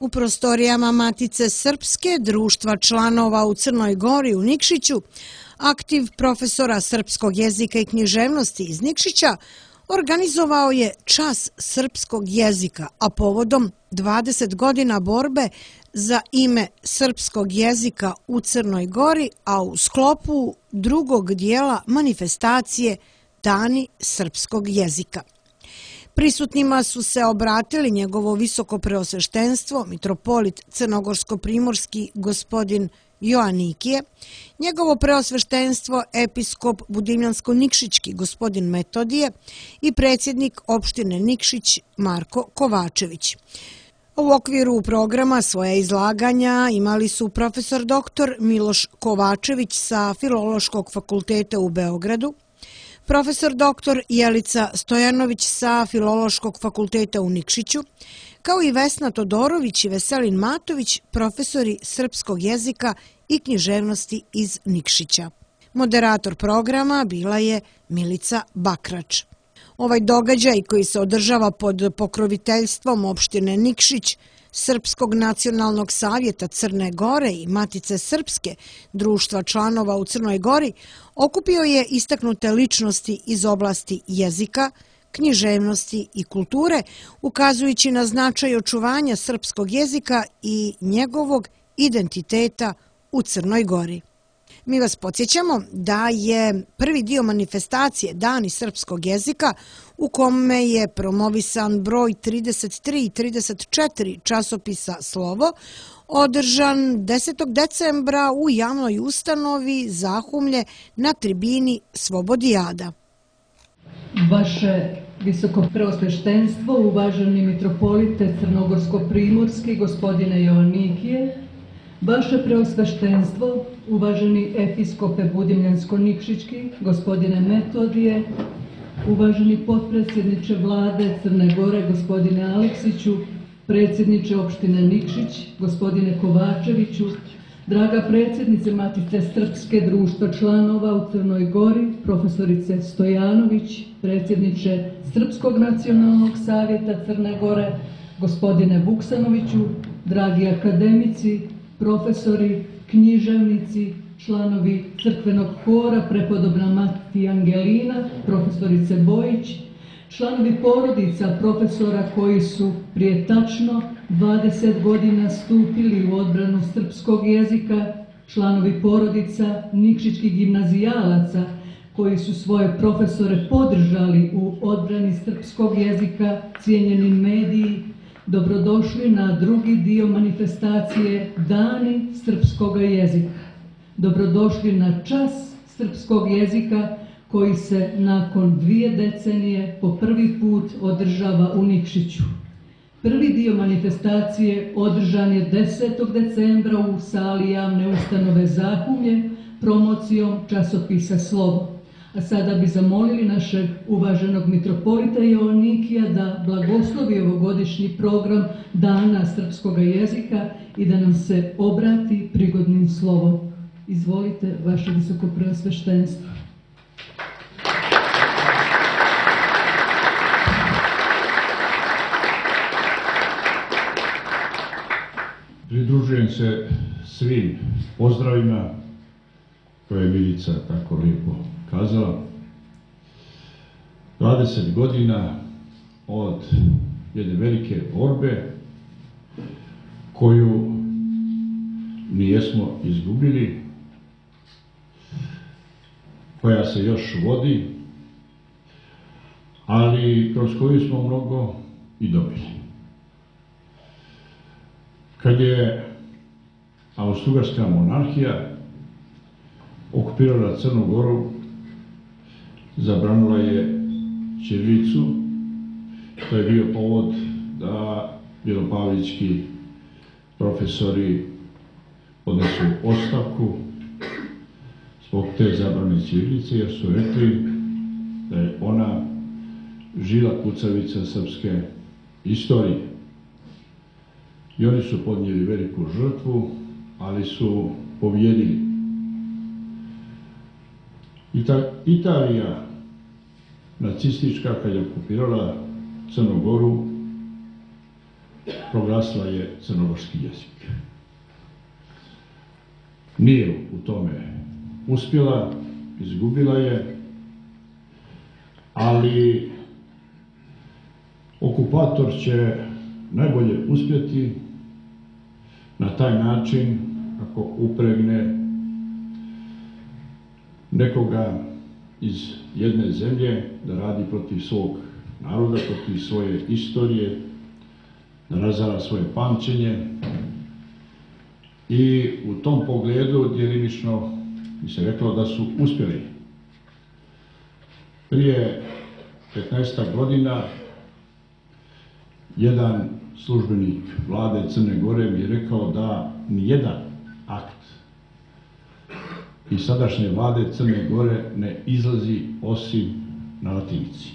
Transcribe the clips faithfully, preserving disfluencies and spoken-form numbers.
U prostorijama Matice Srpske, društva članova u Crnoj Gori u Nikšiću, aktiv profesora srpskog jezika i književnosti iz Nikšića organizovao je čas srpskog jezika, a povodom dvadeset godina borbe za ime srpskog jezika u Crnoj Gori, a u sklopu drugog dijela manifestacije Dani srpskog jezika. Prisutnima su se obratili njegovo visoko preosveštenstvo, mitropolit crnogorsko-primorski gospodin Joanikije, njegovo preosveštenstvo episkop Budimljansko-Nikšićki gospodin Metodije i predsjednik opštine Nikšić Marko Kovačević. U okviru programa svoje izlaganja imali su profesor doktor Miloš Kovačević sa Filološkog fakulteta u Beogradu, profesor doktor Jelica Stojanović sa Filološkog fakulteta u Nikšiću, kao i Vesna Todorović i Veselin Matović, profesori srpskog jezika i književnosti iz Nikšića. Moderator programa bila je Milica Bakrač. Ovaj događaj koji se održava pod pokroviteljstvom opštine Nikšić, Srpskog nacionalnog savjeta Crne Gore i Matice Srpske, društva članova u Crnoj Gori, okupio je istaknute ličnosti iz oblasti jezika, književnosti i kulture, ukazujući na značaj očuvanja srpskog jezika i njegovog identiteta u Crnoj Gori. Mi vas podsjećamo da je prvi dio manifestacije Dani srpskog jezika, u kome je promovisan broj trideset tri i trideset četiri časopisa Slovo, održan desetog decembra u javnoj ustanovi Zahumlje na tribini Svobodijada. Vaše visoko preosveštenstvo, uvaženi mitropolite crnogorsko-primorski gospodine Joanikije, vaše preosveštenstvo, uvaženi episkope Budimljansko-Nikšićki gospodine Metodije, uvaženi potpredsjedniče vlade Crne Gore gospodine Aleksiću, predsjedniče opštine Nikšić gospodine Kovačeviću, draga predsjednice Matice Srpske, društva članova u Crnoj Gori, profesorice Stojanović, predsjedniče Srpskog nacionalnog savjeta Crne Gore gospodine Vuksanoviću, dragi akademici, profesori, književnici, članovi crkvenog hora prepodobna Mati Angelina, profesorice Bojić, članovi porodica profesora koji su prije tačno dvadeset godina stupili u odbranu srpskog jezika, članovi porodica nikšićkih gimnazijalaca koji su svoje profesore podržali u odbrani srpskog jezika, cijenjeni mediji, dobrodošli na drugi dio manifestacije Dani srpskog jezika. Dobrodošli na čas srpskog jezika koji se nakon dvije decenije po prvi put održava u Nikšiću. Prvi dio manifestacije održan je desetog decembra u sali javne ustanove Zahumlje promocijom časopisa Slovo. A sada bi zamolili našeg uvaženog mitropolita Joanikija da blagoslovi ovogodišnji program Dana srpskog jezika i da nam se obrati prigodnim slovom. Izvolite, vaše visoko preosveštenstvo. Pridružujem se svim pozdravima koje je Milica tako lijepo kazala. dvadeset godina od jedne velike borbe koju nijesmo izgubili, koja se još vodi, ali kroz koju smo mnogo i dobili. Kad je Austro-Ugarska monarhija okupirala Crnu Goru, zabranila je ćirilicu. To je bio povod da Milopavlićki profesori podnesu ostavku zbog te zabrane ćirilice, jer su rekli da je ona žila kucavica srpske istorije. I oni su podnijeli veliku žrtvu, ali su pobjedili. Italija nacistička, kad je okupirala Crnu Goru, proglasila je crnogorski jezik. Nije u tome uspjela, izgubila je, ali okupator će najbolje uspjeti na taj način ako upregne nekoga iz jedne zemlje da radi protiv svog naroda, protiv svoje istorije, da razara svoje pamćenje. I u tom pogledu djelimično bi se reklo da su uspjeli. Prije petnaestak godina jedan službenik vlade Crne Gore mi je rekao da nijedan akt iz sadašnje vlade Crne Gore ne izlazi osim na latinici.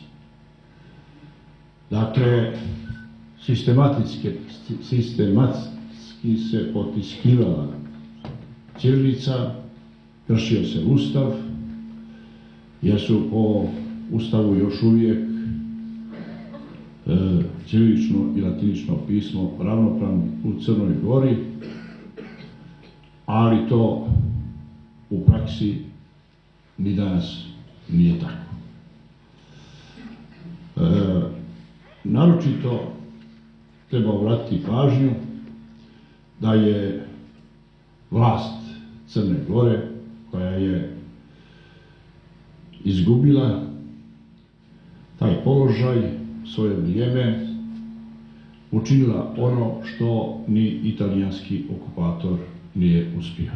Dakle, sistematski, sistematski se potiskivala ćirilica, kršio se Ustav, jer su po Ustavu još uvijek e, ćirilično i latinično pismo ravnopravni u Crnoj Gori, ali to u praksi ni danas nije tako. E, naročito treba obratiti pažnju da je vlast Crne Gore, koja je izgubila taj položaj, svoje vrijeme, učinila ono što ni italijanski okupator nije uspio.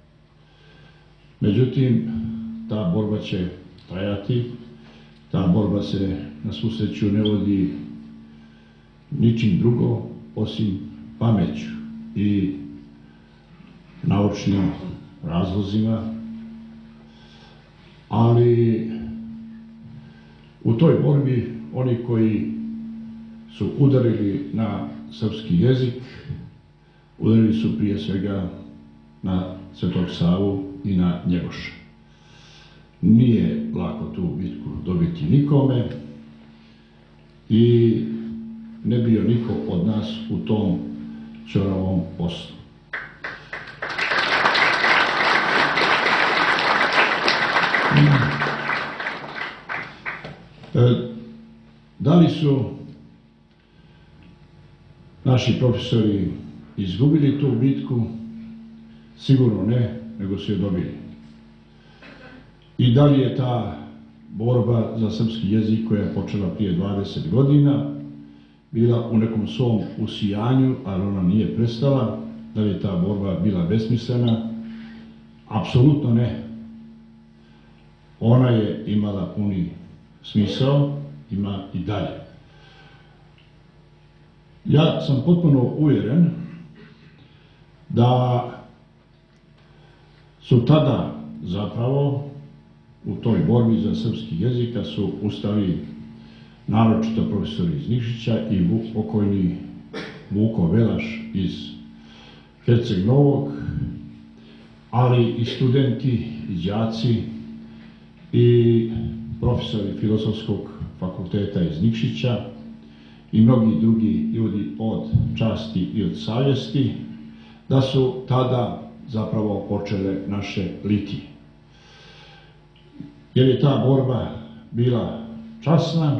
Međutim, ta borba će trajati, ta borba se na svu sreću ne vodi ničim drugo osim pameću i naučnim razlozima, ali u toj borbi oni koji su udarili na srpski jezik, udarili su prije svega na Svetog Savu i na Njegoša. Nije lako tu bitku dobiti nikome i ne bio niko od nas u tom ćoravom poslu. E, da li su naši profesori izgubili tu bitku? Sigurno ne, nego su je dobili. I da li je ta borba za srpski jezik koja je počela prije dvadeset godina bila u nekom svom usijanju, ali ona nije prestala? Da li je ta borba bila besmislena? Apsolutno ne. Ona je imala puni smisao, ima i dalje. Ja sam potpuno uvjeren da su tada zapravo u toj borbi za srpski jezik su ustali naročito profesori iz Nikšića i pokojni Vuko Velaš iz Herceg Novog, ali i studenti i đaci i profesori Filozofskog fakulteta iz Nikšića i mnogi drugi ljudi od časti i od savjesti, da su tada zapravo počele naše litije. Jer je ta borba bila časna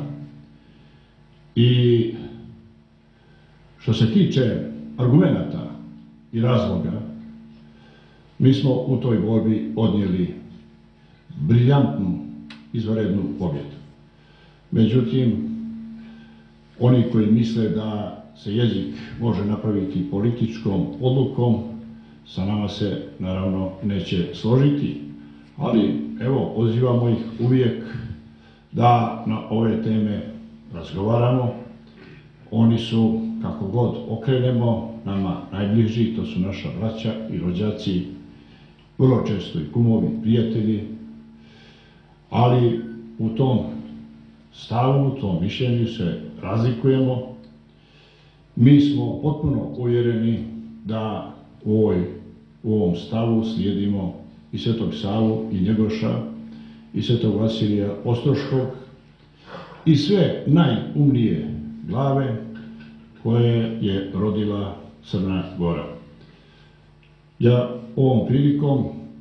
i što se tiče argumenata i razloga, mi smo u toj borbi odnijeli briljantnu, izvanrednu pobjedu. Međutim, oni koji misle da se jezik može napraviti političkom odlukom, sa nama se naravno neće složiti, ali evo, pozivamo ih uvijek da na ove teme razgovaramo. Oni su, kako god okrenemo, nama najbliži, to su naša braća i rođaci, vrlo često i kumovi, prijatelji, ali u tom stavu, u tom mišljenju se razlikujemo. Mi smo potpuno uvjereni da u, ovoj, u ovom stavu slijedimo i Svetog Savu i Njegoša i Svetog Vasilija Ostroškog i sve najumnije glave koje je rodila Crna Gora. Ja ovom prilikom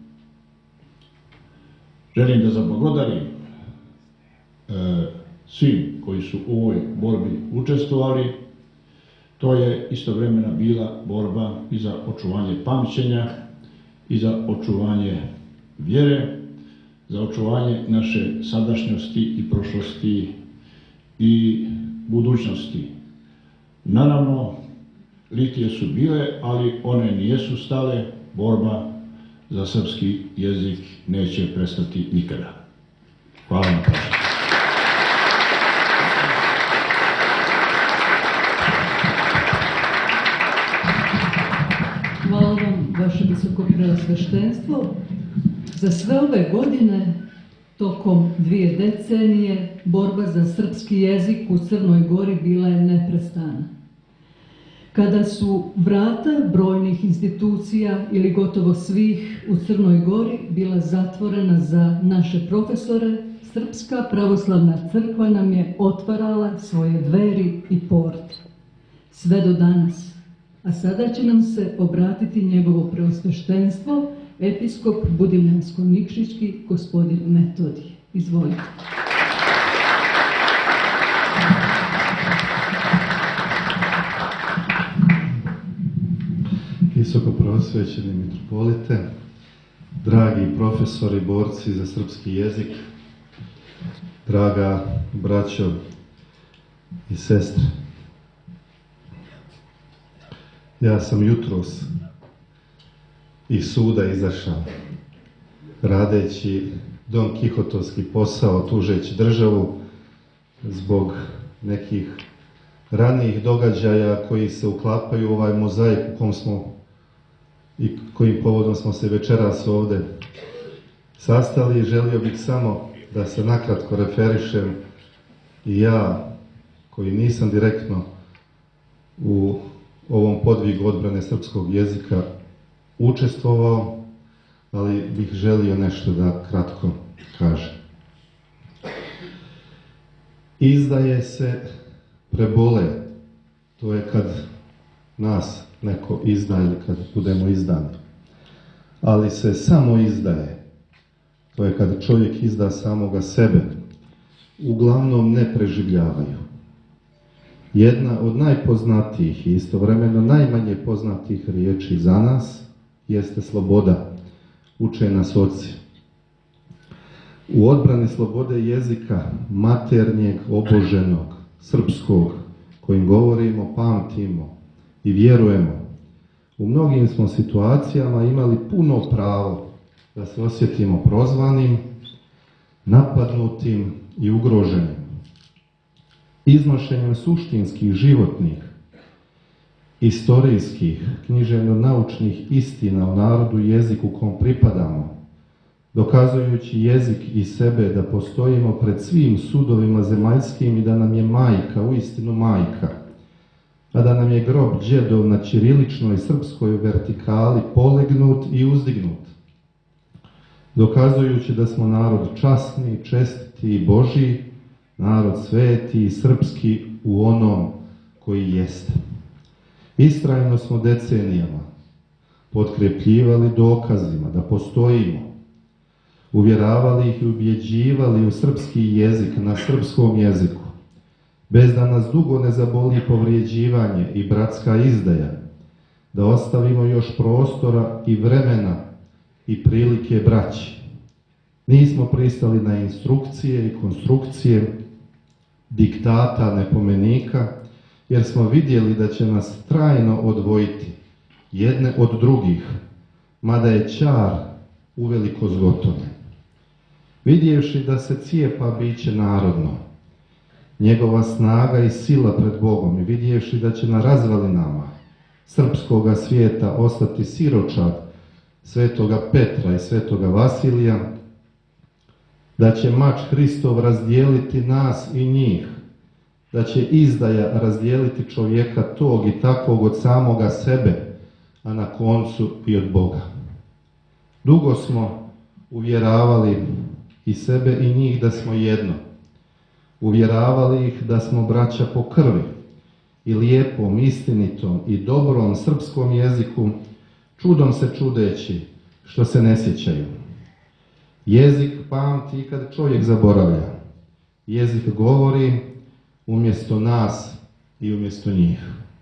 želim da zablagodarim e, svim koji su u ovoj borbi učestvovali. To je istovremeno bila borba i za očuvanje pamćenja, i za očuvanje vjere, za očuvanje naše sadašnjosti i prošlosti i budućnosti. Naravno, litije su bile, ali one nijesu stale. Borba za srpski jezik neće prestati nikada. Hvala na pažnji. Hvala vam, vaše visoko preosveštenstvo. Za sve ove godine, tokom dvije decenije, borba za srpski jezik u Crnoj Gori bila je neprestana. Kada su vrata brojnih institucija ili gotovo svih u Crnoj Gori bila zatvorena za naše profesore, Srpska pravoslavna crkva nam je otvarala svoje dveri i porte. Sve do danas. A sada će nam se obratiti njegovo preosveštenstvo, episkop Budimljansko-Nikšićki, gospodin Metodij. Izvolite. Visoko preosvećeni mitropolite, dragi profesori, borci za srpski jezik, draga braćo i sestre. Ja sam jutros iz suda izašao, radeći don kihotovski posao, tužeći državu zbog nekih ranijih događaja koji se uklapaju u ovaj mozaik u kom smo i kojim povodom smo se večeras ovde sastali. Želio bih samo da se nakratko referišem i ja, koji nisam direktno u ovom podvigu odbrane srpskog jezika učestvovao, ali bih želio nešto da kratko kažem. Izdaje se prebole, to je kad nas neko izda ili kad budemo izdani. Ali se samo izdaje, to je kad čovjek izda samoga sebe, uglavnom ne preživljavaju. Jedna od najpoznatijih i istovremeno najmanje poznatih riječi za nas jeste sloboda, uče nas oci. U odbrani slobode jezika, maternjeg, oboženog, srpskog, kojim govorimo, pamtimo i vjerujemo, u mnogim smo situacijama imali puno pravo da se osjetimo prozvanim, napadnutim i ugroženim. Iznošenjem suštinskih, životnih, istorijskih, književno-naučnih istina o narodu i jeziku kom pripadamo, dokazujući jezik i sebe da postojimo pred svim sudovima zemaljskim i da nam je majka, uistinu majka, a da nam je grob đedov na ćiriličnoj srpskoj vertikali polegnut i uzdignut, dokazujući da smo narod časni, čestiti i Božji, narod sveti i srpski u onom koji jeste. Istrajno smo decenijama potkrepljivali dokazima da postojimo, uvjeravali ih i ubjeđivali u srpski jezik na srpskom jeziku, bez da nas dugo ne zaboli povrijeđivanje i bratska izdaja, da ostavimo još prostora i vremena i prilike braći. Nismo pristali na instrukcije i konstrukcije, diktata, nepomenika, jer smo vidjeli da će nas trajno odvojiti jedne od drugih, mada je čar uveliko zgotovljen. Vidjevši da se cijepa biće narodno, njegova snaga i sila pred Bogom, i vidjevši da će na razvalinama srpskoga svijeta ostati siročad svetoga Petra i svetoga Vasilija, da će mač Hristov razdijeliti nas i njih, da će izdaja razdijeliti čovjeka tog i takvog od samoga sebe, a na koncu i od Boga. Dugo smo uvjeravali i sebe i njih da smo jedno. Uvjeravali ih da smo braća po krvi i lijepom, istinitom i dobrom srpskom jeziku, čudom se čudeći što se ne sjećaju. Jezik pamti kad čovjek zaboravlja. Jezik govori umjesto nas i umjesto njih.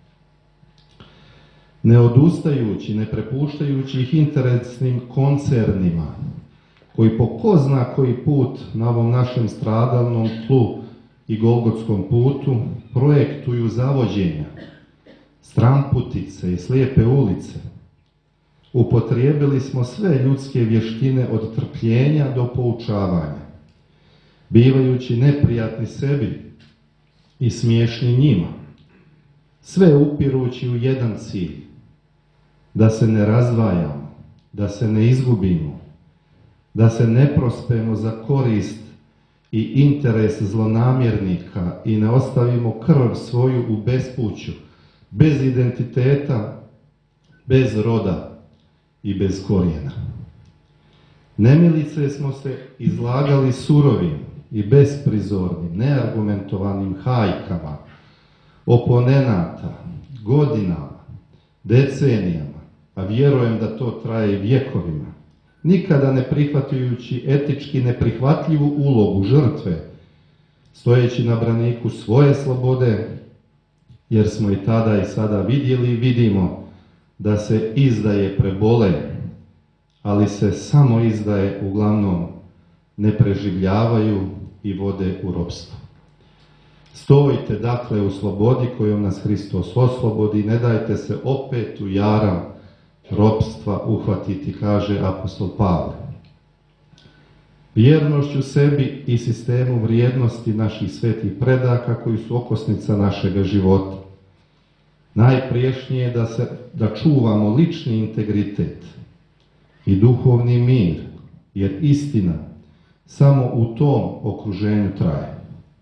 Ne odustajući, ne prepuštajući ih interesnim koncernima, koji po ko zna koji put na ovom našem stradalnom tlu i golgotskom putu projektuju zavođenja, stramputice i slijepe ulice. Upotrijebili smo sve ljudske vještine od trpljenja do poučavanja, bivajući neprijatni sebi i smiješni njima, sve upirući u jedan cilj, da se ne razdvajamo, da se ne izgubimo, da se ne prospemo za korist i interes zlonamjernika i ne ostavimo krv svoju u bespuću, bez identiteta, bez roda i bez korijena. Nemilice smo se izlagali surovim i besprizornim, neargumentovanim hajkama, oponenata, godinama, decenijama, a vjerujem da to traje i vjekovima, nikada ne prihvatajući etički neprihvatljivu ulogu žrtve, stojeći na braniku svoje slobode, jer smo i tada i sada vidjeli i vidimo da se izdaje prebole, ali se samo izdaje uglavnom ne preživljavaju i vode u ropstvo. Stojite dakle u slobodi kojom nas Hristos oslobodi, ne dajte se opet u jaram ropstva uhvatiti, kaže apostol Pavle. Vjernošću sebi i sistemu vrijednosti naših svetih predaka koji su okosnica našega života. Najpriješnije je da, se, da čuvamo lični integritet i duhovni mir, jer istina samo u tom okruženju traje.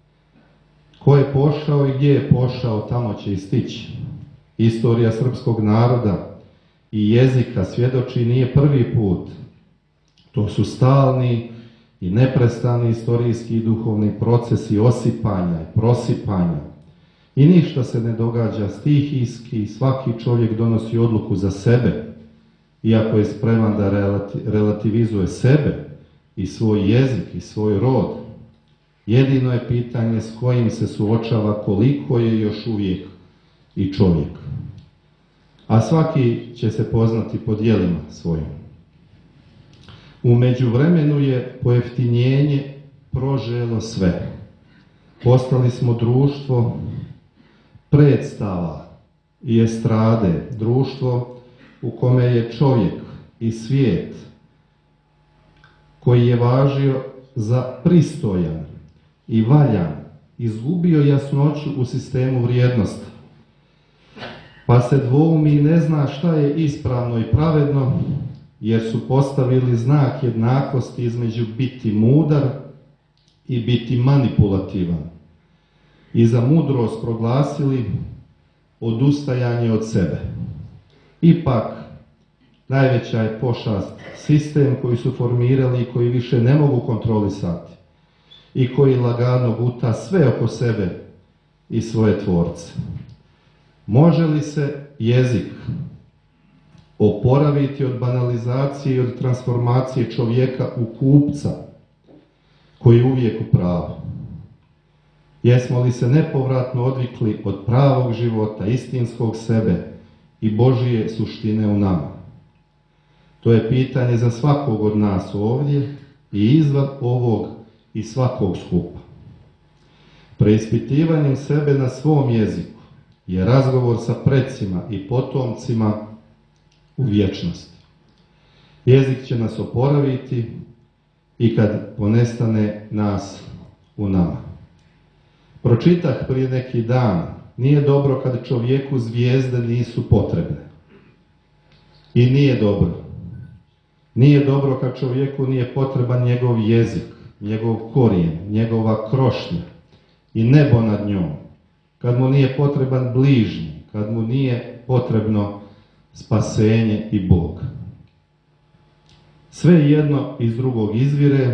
Ko je pošao i gdje je pošao, tamo će i stići. Istorija srpskog naroda i jezika svjedoči nije prvi put. To su stalni i neprestani istorijski i duhovni procesi osipanja i prosipanja. I ništa se ne događa stihijski, svaki čovjek donosi odluku za sebe, iako je spreman da relativizuje sebe i svoj jezik i svoj rod. Jedino je pitanje s kojim se suočava, koliko je još uvijek i čovjek. A svaki će se poznati po djelima svojim. U međuvremenu je pojeftinjenje proželo sve. Postali smo društvo predstava i estrade, društvo u kome je čovjek i svijet koji je važio za pristojan i valjan, izgubio jasnoću u sistemu vrijednosti. Pa se dvoumi i ne zna šta je ispravno i pravedno, jer su postavili znak jednakosti između biti mudar i biti manipulativan. I za mudrost proglasili odustajanje od sebe. Ipak, najveća je pošast sistem koji su formirali i koji više ne mogu kontrolisati i koji lagano guta sve oko sebe i svoje tvorce. Može li se jezik oporaviti od banalizacije i od transformacije čovjeka u kupca koji je uvijek u pravu? Jesmo li se nepovratno odvikli od pravog života, istinskog sebe i Božije suštine u nama? To je pitanje za svakog od nas ovdje i izvan ovog i svakog skupa. Preispitivanjem sebe na svom jeziku je razgovor sa precima i potomcima u vječnosti. Jezik će nas oporaviti i kad ponestane nas u nama. Pročitah prije neki dan, nije dobro kad čovjeku zvijezde nisu potrebne. I nije dobro. Nije dobro kad čovjeku nije potreban njegov jezik, njegov korijen, njegova krošnja i nebo nad njom. Kad mu nije potreban bližnji, kad mu nije potrebno spasenje i Bog. Sve jedno iz drugog izvire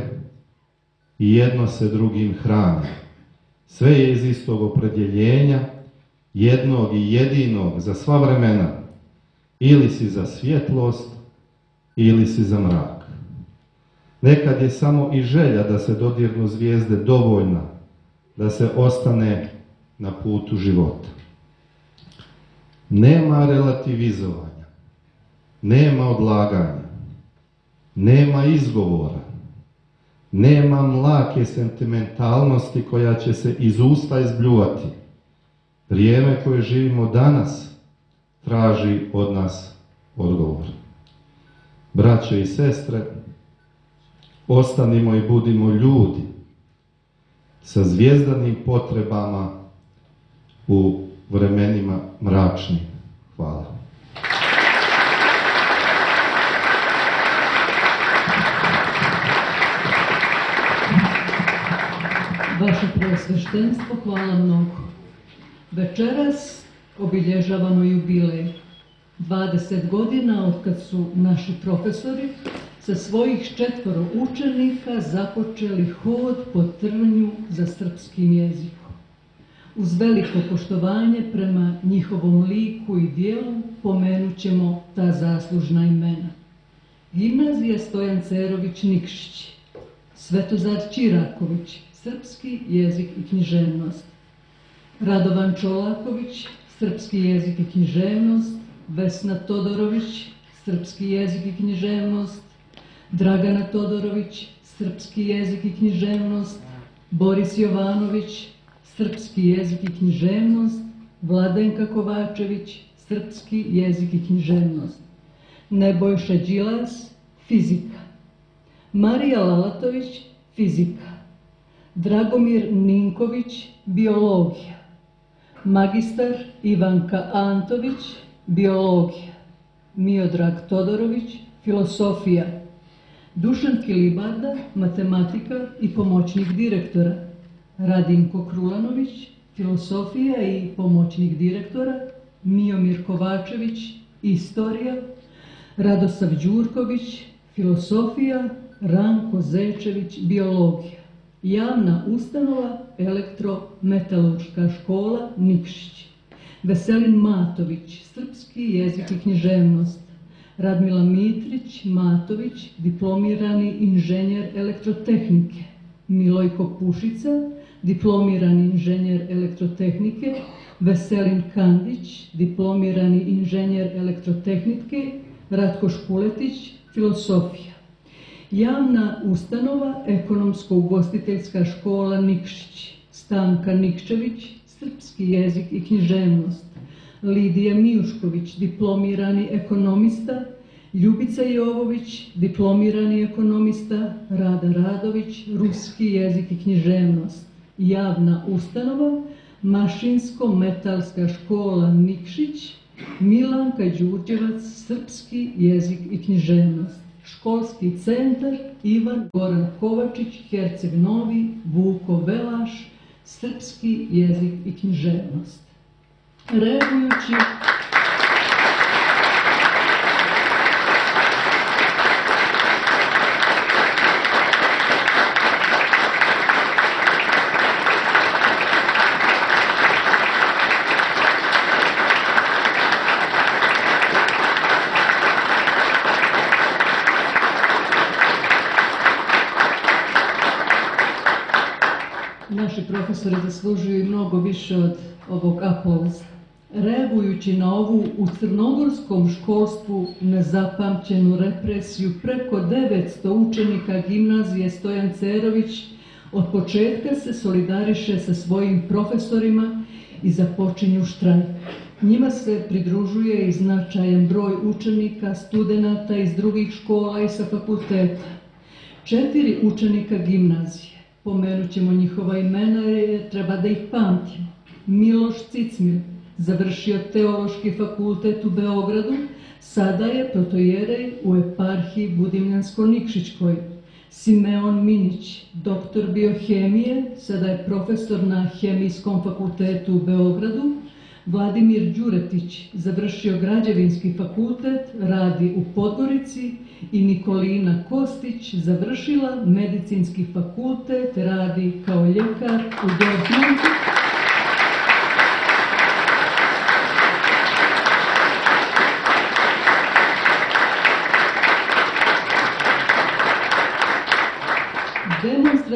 i jedno se drugim hrani. Sve je iz istog opredjeljenja, jednog i jedinog za sva vremena, ili si za svjetlost, ili si za mrak. Nekad je samo i želja da se dodirnu zvijezde dovoljna, da se ostane na putu života. Nema relativizovanja, nema odlaganja, nema izgovora, nema mlake sentimentalnosti koja će se iz usta izbljuvati. Vrijeme koje živimo danas traži od nas odgovor. Braće i sestre, ostanimo i budimo ljudi sa zvijezdanim potrebama u vremenima mračnim. Hvala. Vaše preosveštenstvo, hvala mnogo. Večeras obilježavamo jubilej. dvadeset godina od kad su naši profesori sa svojih četvoro učenika započeli hod po trnju za srpskim jezikom. Uz veliko poštovanje prema njihovom liku i dijelu pomenut ćemo ta zaslužna imena. Gimnazija Stojan Cerović Nikšić, Svetozar Čiraković, srpski jezik i književnost, Radovan Čolaković, srpski jezik i književnost, Vesna Todorović, srpski jezik i književnost, Dragana Todorović, srpski jezik i književnost, Boris Jovanović, srpski jezik i književnost, Vladenka Kovačević, srpski jezik i književnost, Nebojša Đilas, fizika, Marija Lalatović, fizika, Dragomir Ninković, biologija, magistar Ivanka Antović, biologija, Miodrag Todorović, filosofija, Dušan Kilibarda, matematika i pomoćnik direktora, Radinko Krulanović, filosofija i pomoćnik direktora, Miomir Kovačević, istorija, Radosav Đurković, filosofija, Ranko Zečević, biologija. Javna ustanova Elektrometalurška škola Nikšić. Veselin Matović, srpski jezik i književnost. Radmila Mitrić Matović, diplomirani inženjer elektrotehnike. Milojko Pušica, diplomirani inženjer elektrotehnike. Veselin Kandić, diplomirani inženjer elektrotehnike. Ratko Škuletić, filosofija. Javna ustanova Ekonomsko-ugostiteljska škola Nikšić. Stanka Nikčević, srpski jezik i književnost. Lidija Mijušković, diplomirani ekonomista. Ljubica Jovović, diplomirani ekonomista. Rada Radović, ruski jezik i književnost. Javna ustanova Mašinsko-metalska škola Nikšić. Milanka Đurđevac, srpski jezik i književnost. Školski centar Ivan Goran Kovačić, Herceg Novi, Vuko Velaš, srpski jezik i književnost. Reagujući naši profesori zaslužuju mnogo više od ovog aplauza. Reagujući na ovu u crnogorskom školstvu nezapamćenu represiju preko devetsto učenika gimnazije Stojan Cerović od početka se solidariše sa svojim profesorima i započinju štrajk. Njima se pridružuje i značajan broj učenika, studenata iz drugih škola i sa fakulteta. Četiri učenika gimnazije, pomenut ćemo njihova imena jer treba da ih pamtimo. Miloš Cicmil, završio Teološki fakultet u Beogradu, sada je protojerej u eparhiji Budimljansko-Nikšićkoj. Simeon Minić, doktor biohemije, sada je profesor na Hemijskom fakultetu u Beogradu. Vladimir Đuretić, završio Građevinski fakultet, radi u Podgorici. I Nikolina Kostić, završila Medicinski fakultet, radi kao ljekar u Dortmundu.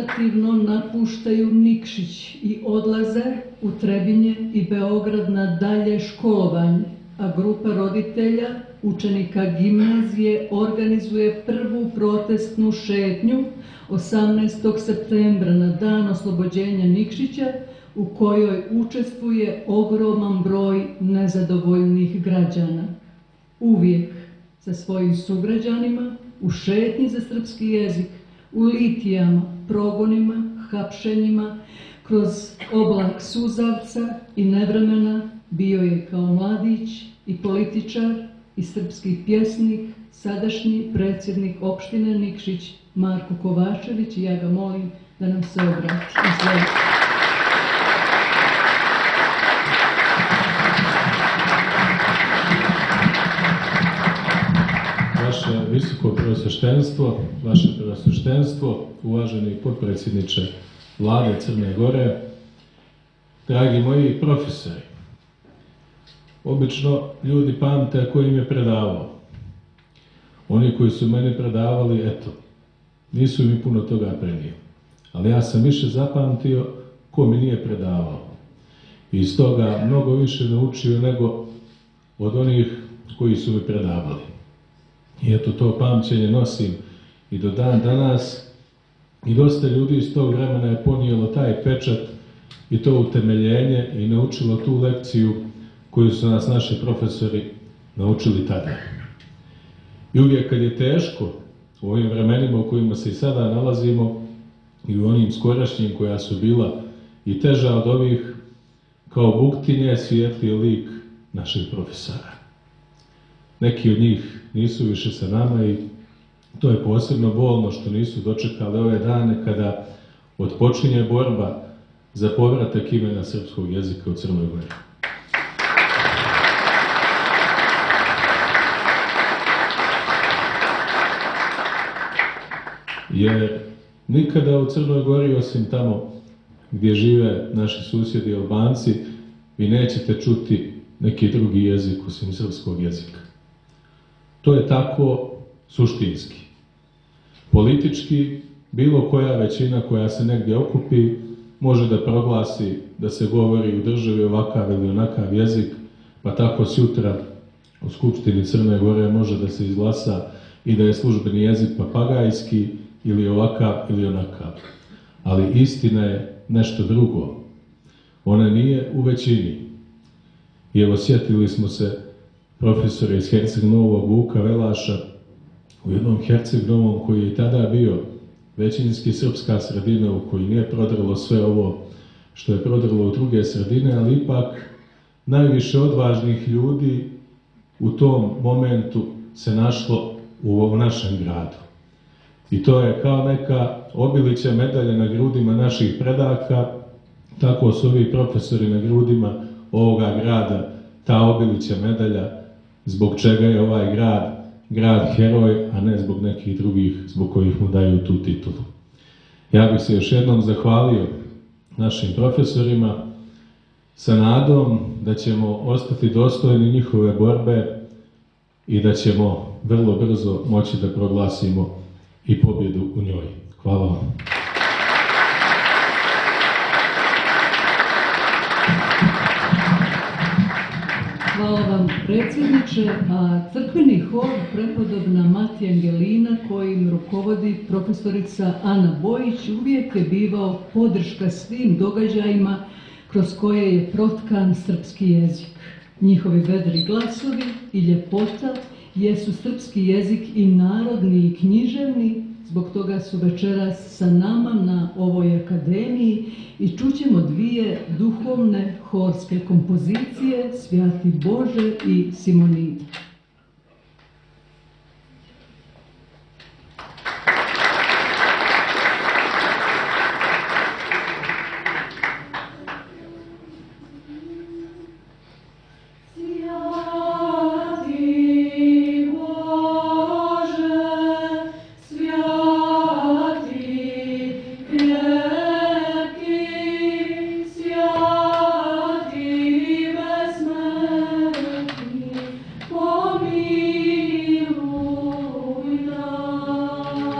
demonstrativno napuštaju Nikšić i odlaze u Trebinje i Beograd na dalje školovanje, a grupa roditelja učenika gimnazije organizuje prvu protestnu šetnju osamnaestog septembra na dan oslobođenja Nikšića, u kojoj učestvuje ogroman broj nezadovoljnih građana. Uvijek sa svojim sugrađanima u šetnji za srpski jezik, u litijama, progonima, hapšenjima, kroz oblak suzavca i nevremena bio je kao mladić i političar i srpski pjesnik, sadašnji predsjednik opštine Nikšić Marko Kovačević, i ja ga molim da nam se obrati. Izvolite. Vaše visoko preosveštenstvo, vaše preosveštenstvo, uvaženi potpredsjedniče Vlade Crne Gore, dragi moji profesori, obično ljudi pamte ko im je predavao. Oni koji su meni predavali, eto, nisu mi puno toga prenio. Ali ja sam više zapamtio ko mi nije predavao. I iz toga mnogo više naučio nego od onih koji su mi predavali. I eto, to pamćenje nosim i do dan danas. I dosta ljudi iz tog vremena je ponijelo taj pečat i to utemeljenje i naučilo tu lekciju koju su nas naši profesori naučili tada. I uvijek kad je teško, u ovim vremenima u kojima se i sada nalazimo i u onim skorašnjim koja su bila i teža od ovih, kao buktinje svijetlio lik naših profesora. Neki od njih nisu više sa nama i to je posebno bolno što nisu dočekali ove dane kada otpočinje borba za povratak imena srpskog jezika u Crnoj Gori. Jer nikada u Crnoj Gori, osim tamo gdje žive naši susjedi Albanci, vi nećete čuti neki drugi jezik osim srpskog jezika. To je tako suštinski. Politički, bilo koja većina koja se negdje okupi može da proglasi da se govori u državi ovakav ili onakav jezik, pa tako sutra u Skupštini Crne Gore može da se izglasa i da je službeni jezik papagajski ili ovakav ili onakav. Ali istina je nešto drugo. Ona nije u većini. I evo, sjetili smo se profesora iz Herceg Novog Vuka Velaša u jednom Herceg Novom koji je tada bio većinski srpska sredina u kojoj nije prodrlo sve ovo što je prodrlo u druge sredine, ali ipak najviše odvažnih ljudi u tom momentu se našlo u našem gradu. I to je kao neka obilića medalje na grudima naših predaka, tako su ovi profesori na grudima ovoga grada, ta obilića medalja, zbog čega je ovaj grad grad heroj, a ne zbog nekih drugih zbog kojih mu daju tu titulu. Ja bih se još jednom zahvalio našim profesorima sa nadom da ćemo ostati dostojni njihove borbe i da ćemo vrlo brzo moći da proglasimo i pobjedu u njoj. Hvala vam. Hvala vam, predsjedniče, a crkveni hor prepodobna Matija Angelina kojim rukovodi profesorica Ana Bojić uvijek je bivao podrška svim događajima kroz koje je protkan srpski jezik. Njihovi vedri glasovi i ljepota jesu srpski jezik i narodni i književni, zbog toga su večeras sa nama na ovoj akademiji i čućemo dvije duhovne horske kompozicije Svjati Bože i Simonida. Pomiluj nas.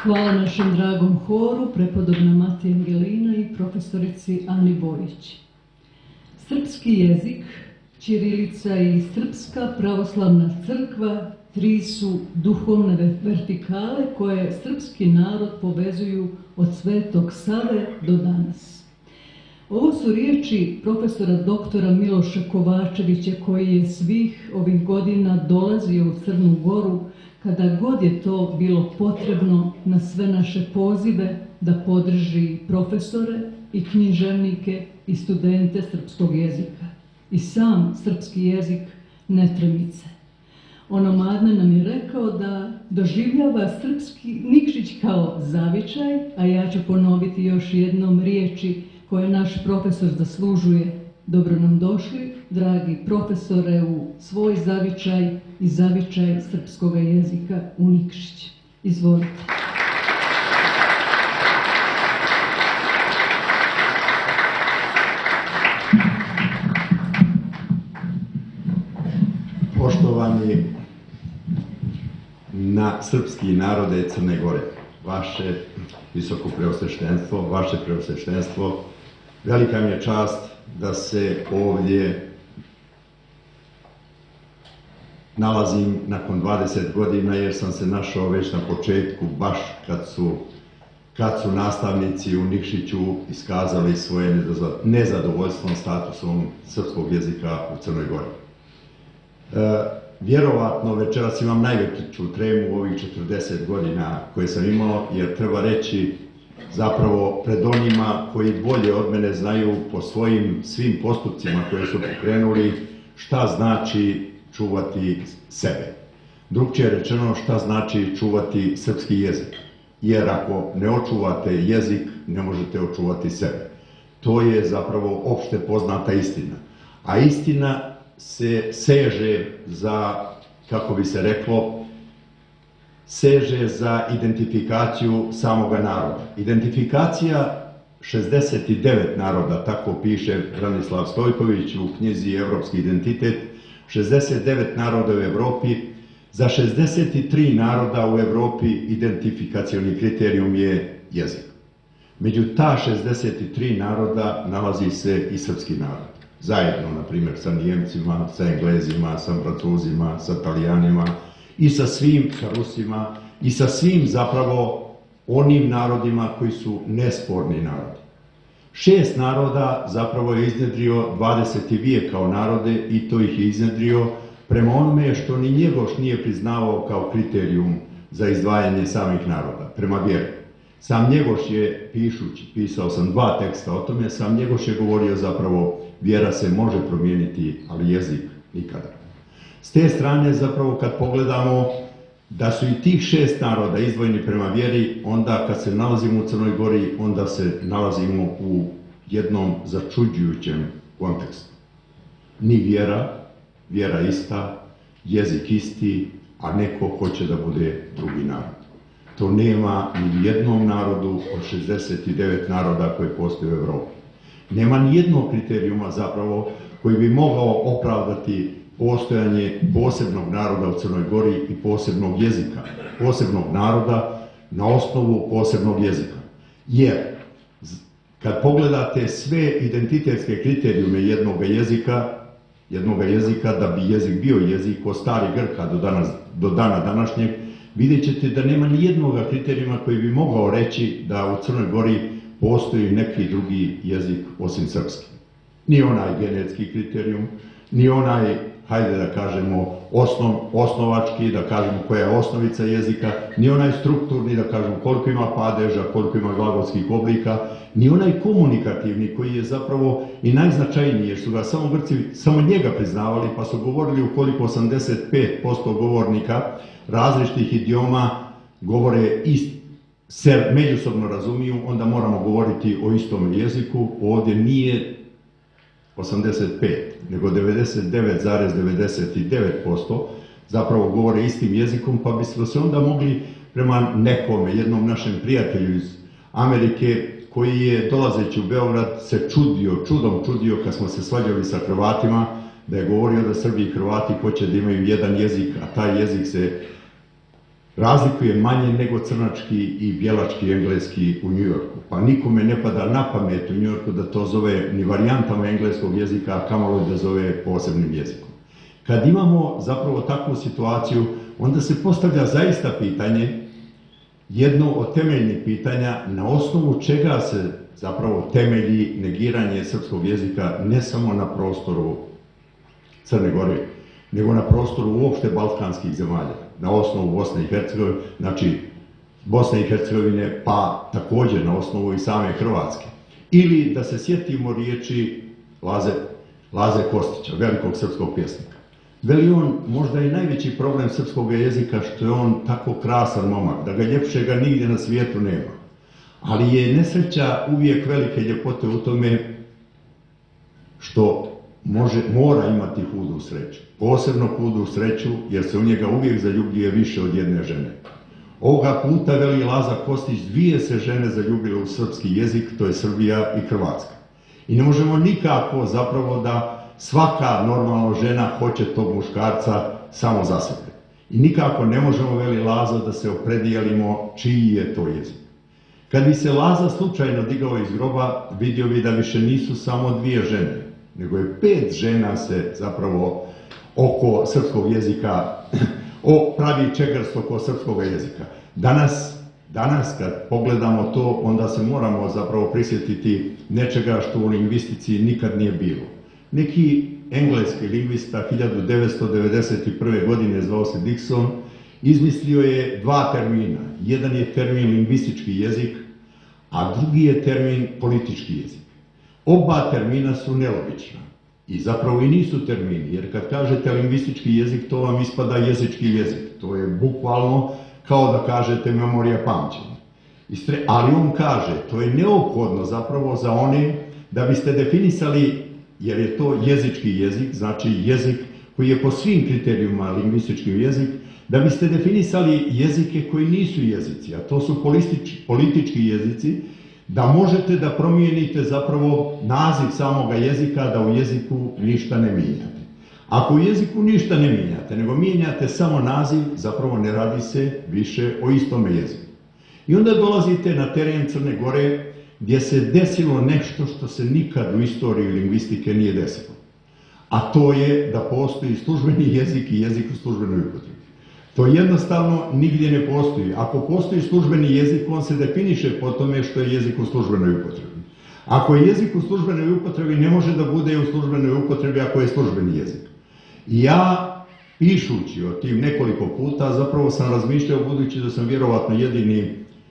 Hvala našem dragom horu, prepodobna Mati Angelina i profesorici Ani Bojić. Srpski jezik, ćirilica i Srpska pravoslavna crkva tri su duhovne vertikale koje srpski narod povezuju od Svetog Save do danas. Ovo su riječi profesora doktora Miloša Kovačevića koji je svih ovih godina dolazio u Crnu Goru kada god je to bilo potrebno na sve naše pozive da podrži profesore i književnike i studente srpskog jezika. I sam srpski jezik ne tremice. Onomadne nam je rekao da doživljava srpski Nikšić kao zavičaj, a ja ću ponoviti još jednom riječi koje naš profesor zaslužuje. Dobro nam došli, dragi profesore, u svoj zavičaj i zavičaj srpskog jezika u Nikšić. Izvolite. Poštovani na srpski narode Crne Gore, vaše visoko preosveštenstvo, vaše preosveštenstvo, velika mi je čast da se ovdje nalazim nakon dvadeset godina, jer sam se našao već na početku, baš kad su, kad su nastavnici u Nikšiću iskazali svoje nezadovoljstvom statusom srpskog jezika u Crnoj Gori. E, vjerovatno večeras imam najveću tremu u ovih četrdeset godina koje sam imao, jer treba reći zapravo pred onima koji bolje od mene znaju po svojim svim postupcima koje su pokrenuli šta znači čuvati sebe. Drugčije rečeno, šta znači čuvati srpski jezik. Jer ako ne očuvate jezik, ne možete očuvati sebe. To je zapravo opšte poznata istina. A istina se seže za, kako bi se reklo, seže za identifikaciju samoga naroda. Identifikacija šezdeset devet naroda, tako piše Branislav Stojković u knjizi Evropski identitet, šezdeset devet naroda u Evropi. Za šezdeset tri naroda u Evropi identifikacioni kriterijum je jezik. Među ta šezdeset tri naroda nalazi se i srpski narod. Zajedno, na primjer, sa Nijemcima, sa Englezima, sa Francuzima, sa Italijanima i sa svim, sa Rusima i sa svim zapravo onim narodima koji su nesporni narodi. Šest naroda zapravo je iznjedrio dvadeseti vijek kao narode i to ih je iznjedrio prema onome što ni Njegoš nije priznavao kao kriterijum za izdvajanje samih naroda, prema vjeri. Sam Njegoš je, pišući, pisao sam dva teksta o tome, sam Njegoš je govorio zapravo vjera se može promijeniti, ali jezik nikada. S te strane zapravo kad pogledamo da su i tih šest naroda izdvojeni prema vjeri, onda kad se nalazimo u Crnoj Gori, onda se nalazimo u jednom začuđujućem kontekstu. Ni vjera, vjera ista, jezik isti, a neko hoće da bude drugi narod. To nema ni u jednom narodu od šezdeset devet naroda koji postoje u Evropi. Nema ni jednog kriterijuma zapravo koji bi mogao opravdati postojanje posebnog naroda u Crnoj Gori i posebnog jezika, posebnog naroda na osnovu posebnog jezika. Jer kad pogledate sve identitetske kriterijume jednog jezika, jednog jezika da bi jezik bio jezik od starih Grka do, danas, do dana današnjeg, vidjet ćete da nema ni jednog kriterijuma koji bi mogao reći da u Crnoj Gori postoji neki drugi jezik osim srpski. Ni onaj genetski kriterijum, ni onaj, hajde da kažemo, osnov, osnovački, da kažemo koja je osnovica jezika, ni onaj strukturni, da kažemo koliko ima padeža, koliko ima glagolskih oblika, ni onaj komunikativni koji je zapravo i najznačajniji, jer su ga samo Grci, samo njega priznavali, pa su govorili ukoliko osamdeset pet posto govornika različitih idioma govore isti, se međusobno razumiju, onda moramo govoriti o istom jeziku. Ovdje nije osamdeset pet, nego devedeset devet zarez devedeset devet posto zapravo govore istim jezikom, pa bismo se onda mogli prema nekome, jednom našem prijatelju iz Amerike, koji je dolazeći u Beograd se čudio, čudom čudio kad smo se svađali sa Hrvatima, da je govorio da Srbi i Hrvati hoće da imaju jedan jezik, a taj jezik se razlikuje manje nego crnački i bjelački engleski u New Yorku. Pa nikome ne pada na pamet u New Yorku da to zove ni varijantama engleskog jezika, a kamalo da zove posebnim jezikom. Kad imamo zapravo takvu situaciju, onda se postavlja zaista pitanje, jedno od temeljnih pitanja, na osnovu čega se zapravo temelji negiranje srpskog jezika ne samo na prostoru Crne Gore, nego na prostoru uopšte balkanskih zemalja, na osnovu Bosne i Hercegovine, znači Bosne i Hercegovine, pa također na osnovu i same Hrvatske. Ili da se sjetimo riječi Laze, Laze Kostića, velikog srpskog pjesnika. Veli on, možda i najveći problem srpskog jezika što je on tako krasan momak, da ga ljepšega nigdje na svijetu nema. Ali je nesreća uvijek velike ljepote u tome što može, mora imati hudu sreću. Posebno hudu sreću jer se u njega uvijek zaljubljuje više od jedne žene. Ovoga puta, veli Laza Kostić, dvije se žene zaljubile u srpski jezik, to je Srbija i Hrvatska. I ne možemo nikako zapravo da svaka normalna žena hoće tog muškarca samo za sebe. I nikako ne možemo, veli Laza, da se opredijelimo čiji je to jezik. Kad bi se Laza slučajno digao iz groba, vidio bi da više nisu samo dvije žene, nego je pet žena se zapravo oko srpskog jezika, o pravi čegrst oko srpskog jezika. Danas, danas kad pogledamo to, onda se moramo zapravo prisjetiti nečega što u lingvistici nikad nije bilo. Neki engleski lingvista hiljadu devetsto devedeset prve. godine, zvao se Dixon, izmislio je dva termina. Jedan je termin lingvistički jezik, a drugi je termin politički jezik. Oba termina su nelogična i zapravo i nisu termini, jer kad kažete lingvistički jezik, to vam ispada jezički jezik. To je bukvalno kao da kažete memorija pamćenja. Ali on kaže, to je neophodno zapravo za one da biste definisali, jer je to jezički jezik, znači jezik koji je po svim kriterijima lingvistički jezik, da biste definisali jezike koji nisu jezici, a to su politički, politički jezici, da možete da promijenite zapravo naziv samoga jezika, da u jeziku ništa ne mijenjate. Ako u jeziku ništa ne mijenjate, nego mijenjate samo naziv, zapravo ne radi se više o istome jeziku. I onda dolazite na teren Crne Gore, gdje se desilo nešto što se nikad u istoriji lingvistike nije desilo. A to je da postoji službeni jezik i jezik u službenoj upotrebi. To jednostavno nigdje ne postoji. Ako postoji službeni jezik, on se definiše po tome što je jezik u službenoj upotrebi. Ako je jezik u službenoj upotrebi, ne može da bude u službenoj upotrebi ako je službeni jezik. I ja, pišući o tim nekoliko puta, zapravo sam razmišljao, budući da sam vjerovatno jedini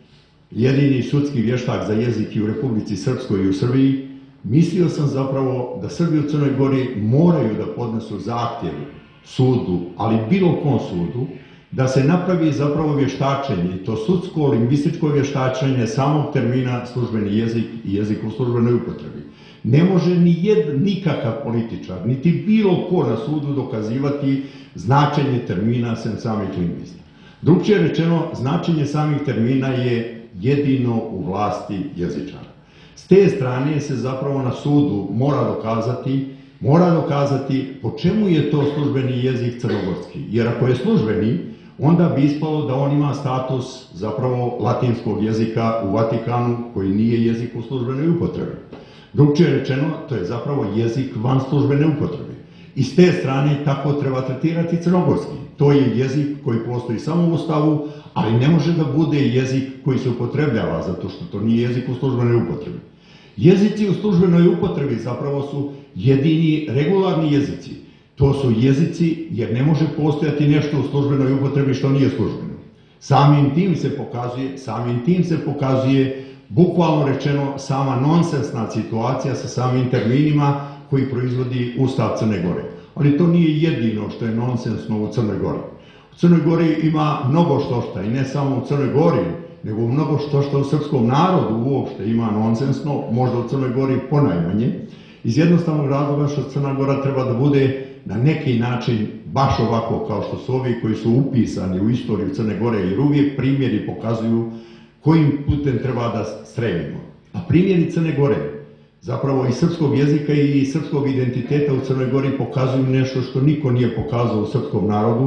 jedini sudski vještak za jezik i u Republici Srpskoj i u Srbiji, mislio sam zapravo da Srbi u Crnoj Gori moraju da podnesu zahtjev sudu, ali bilo kom sudu, da se napravi zapravo vještačenje, i to sudsko lingvističko vještačenje samog termina službeni jezik i jezik u službenoj upotrebi. Ne može ni jed, nikakav političar, niti bilo ko na sudu dokazivati značenje termina sem samih lingvista. Drugčije rečeno, značenje samih termina je jedino u vlasti jezičara. S te strane se zapravo na sudu mora dokazati, mora dokazati po čemu je to službeni jezik crnogorski. Jer ako je službeni, onda bi ispalo da on ima status zapravo latinskog jezika u Vatikanu, koji nije jezik u službenoj upotrebi. Drugčije rečeno, to je zapravo jezik van službene upotrebe. I s te strane tako treba tretirati crnogorski. To je jezik koji postoji samo u Ustavu, ali ne može da bude jezik koji se upotrebljava, zato što to nije jezik u službenoj upotrebi. Jezici u službenoj upotrebi zapravo su jedini regularni jezici. To su jezici jer ne može postojati nešto u službenoj upotrebi što nije službeno. Samim tim se pokazuje, samim tim se pokazuje, bukvalno rečeno, sama nonsensna situacija sa samim terminima koji proizvodi Ustav Crne Gore. Ali to nije jedino što je nonsensno u Crnoj Gori. U Crnoj Gori ima mnogo štošta i ne samo u Crnoj Gori, nego mnogo štošta u srpskom narodu uopšte ima nonsensno, možda u Crnoj Gori ponajmanje, iz jednostavnog razloga što Crna Gora treba da bude na neki način baš ovako kao što su ovi koji su upisani u istoriju Crne Gore, jer uvijek primjeri pokazuju kojim putem treba da stremimo. A primjeri Crne Gore, zapravo i srpskog jezika i srpskog identiteta u Crnoj Gori pokazuju nešto što niko nije pokazao u srpskom narodu,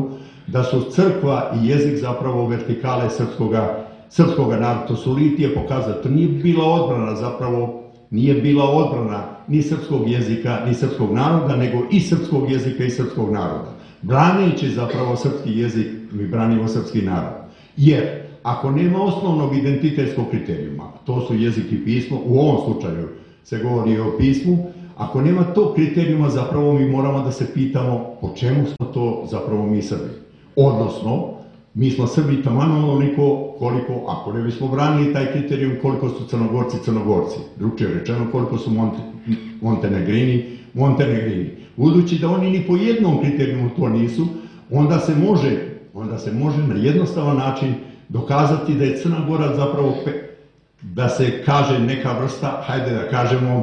da su crkva i jezik zapravo vertikale srpskoga, srpskoga naroda. To su litije pokazati. To nije bila odbrana zapravo, nije bila odbrana ni srpskog jezika, ni srpskog naroda, nego i srpskog jezika i srpskog naroda. Braneći zapravo srpski jezik, mi branimo srpski narod. Jer ako nema osnovnog identitetskog kriterijuma, to su jezik i pismo, u ovom slučaju se govori o pismu, ako nema tog kriterijuma, zapravo mi moramo da se pitamo po čemu smo to zapravo mi Srbi. Odnosno, mi smo Srbi taman onoliko koliko, ako ne bismo branili taj kriterijum, koliko su Crnogorci Crnogorci. Drugčije rečeno, koliko su Monte, Montenegrini Montenegrini. Budući da oni ni po jednom kriterijumu to nisu, onda se može, onda se može na jednostavan način dokazati da je Crna Gora zapravo, da se kaže neka vrsta, hajde da kažemo,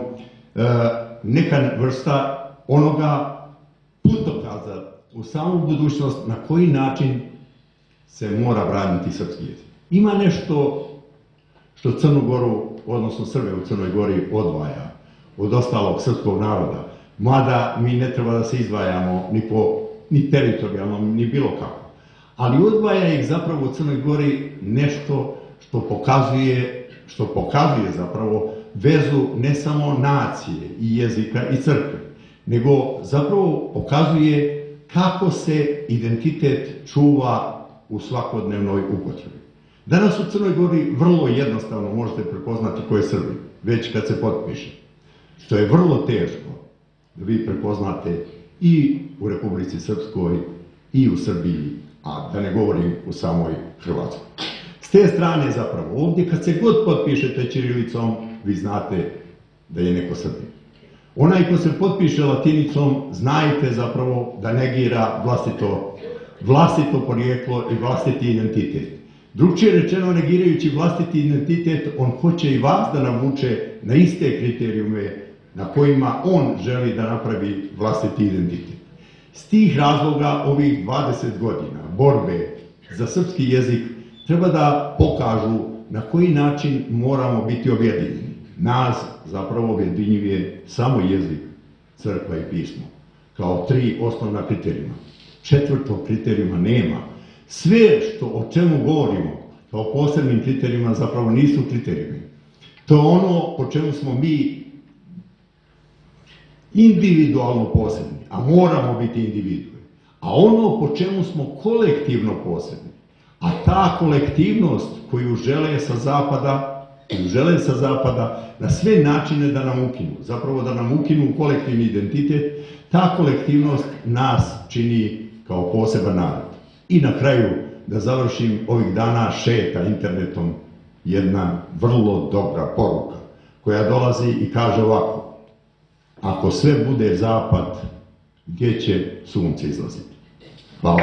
neka vrsta onoga putokaza u samu budućnost na koji način se mora braniti srpski jezik. Ima nešto što Crnu Goru, odnosno Srbe u Crnoj Gori odvaja od ostalog srpskog naroda, mada mi ne treba da se izdvajamo ni, po, ni teritorijalno, ni bilo kako. Ali odvaja ih zapravo u Crnoj Gori nešto što pokazuje, što pokazuje zapravo vezu ne samo nacije i jezika i crkve, nego zapravo pokazuje kako se identitet čuva u svakodnevnoj upotrebi. Danas u Crnoj Gori vrlo jednostavno možete prepoznati ko je Srbin, već kad se potpiše. Što je vrlo teško da vi prepoznate i u Republici Srpskoj i u Srbiji, a da ne govorim u samoj Hrvatskoj. S te strane zapravo ovdje kad se god potpišete ćirilicom, vi znate da je neko Srbin. Onaj ko se potpiše latinicom, znajte zapravo da negira vlastito, vlastito porijeklo i vlastiti identitet. Drugčije rečeno, negirajući vlastiti identitet, on hoće i vas da navuče na iste kriterijume na kojima on želi da napravi vlastiti identitet. S tih razloga ovih dvadeset godina borbe za srpski jezik treba da pokažu na koji način moramo biti objedinjeni. Nas zapravo objedinjuje samo jezik, crkva i pismo, kao tri osnovna kriterijuma. Četvrtog kriterijuma nema. Sve što o čemu govorimo kao posebnim kriterijima zapravo nisu kriterijumi. To je ono po čemu smo mi individualno posebni, a moramo biti individue. A ono po čemu smo kolektivno posebni, a ta kolektivnost koju žele sa zapada, koju žele sa zapada na sve načine da nam ukinu, zapravo da nam ukinu kolektivni identitet, ta kolektivnost nas čini kao poseban narod. I na kraju, da završim, ovih dana šeta internetom jedna vrlo dobra poruka koja dolazi i kaže ovako: ako sve bude zapad, gdje će sunce izlaziti? Hvala.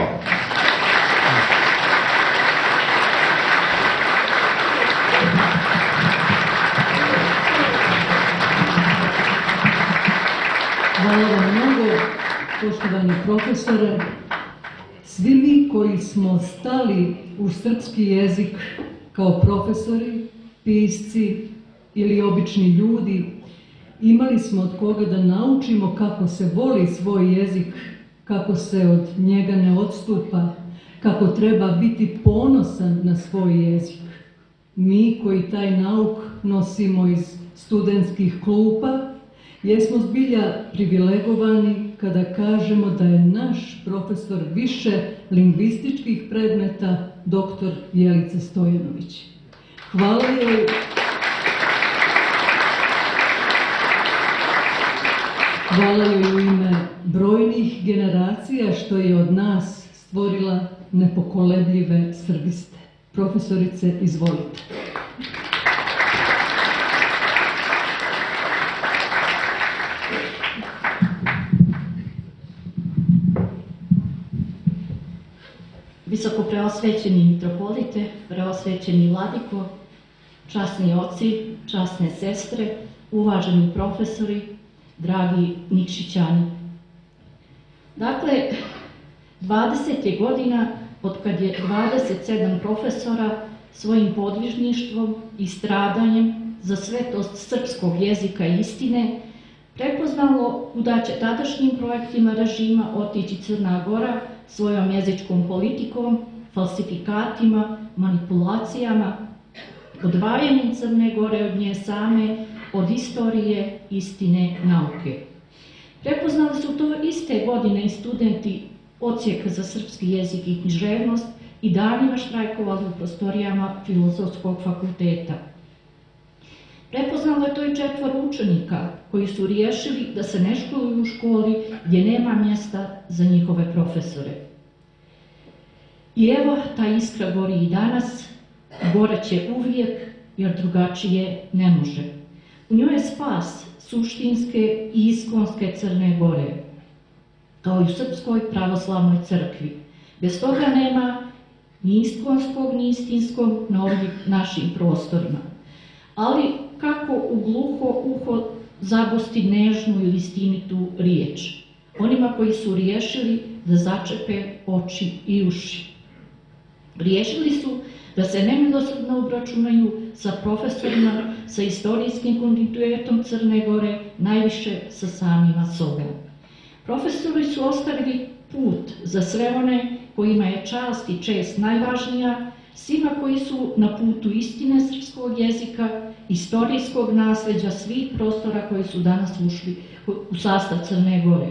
Hvala vam mnogo, poštovani profesore. Svi mi koji smo stali u srpski jezik kao profesori, pisci ili obični ljudi, imali smo od koga da naučimo kako se voli svoj jezik, kako se od njega ne odstupa, kako treba biti ponosan na svoj jezik. Mi koji taj nauk nosimo iz studentskih klupa, jesmo zbilja privilegovani kada kažemo da je naš profesor više lingvističkih predmeta doktor Jelica Stojanović. Hvala joj. Hvala joj u ime brojnih generacija što je od nas stvorila nepokolebljive srbiste. Profesorice, izvolite. Visoko preosvećeni mitropolite, preosvećeni vladiko, časni oci, časne sestre, uvaženi profesori, dragi Nikšićani. Dakle, dvadeset je godina od kad je dvadeset sedam profesora svojim podvižništvom i stradanjem za svetost srpskog jezika i istine prepoznalo kuda će tadašnjim projektima režima otići Crna Gora svojom jezičkom politikom, falsifikatima, manipulacijama, odvajanjem Crne Gore od nje same, od istorije, istine, nauke. Prepoznali su to iste godine i studenti Odsjeka za srpski jezik i književnost i danima štrajkovali u prostorijama Filozofskog fakulteta. Prepoznalo je to i četvoro učenika koji su riješili da se ne školuju u školi gdje nema mjesta za njihove profesore. I evo, ta iskra gori i danas, goreće uvijek jer drugačije ne može. U njoj je spas suštinske i iskonske Crne Gore, kao i u Srpskoj pravoslavnoj crkvi. Bez toga nema ni iskonskog, ni istinskog na ovim našim prostorima. Ali kako u gluho uho zagosti nežnu ili istinitu riječ? Onima koji su riješili da začepe oči i uši. Riješili su da se nemilosrdno obračunaju sa profesorima, sa istorijskim kontinuitetom Crne Gore, najviše sa samima sobom. Profesori su ostavili put za sve one kojima je čast i čest najvažnija, svima koji su na putu istine srpskog jezika, istorijskog nasljeđa svih prostora koji su danas ušli u sastav Crne Gore.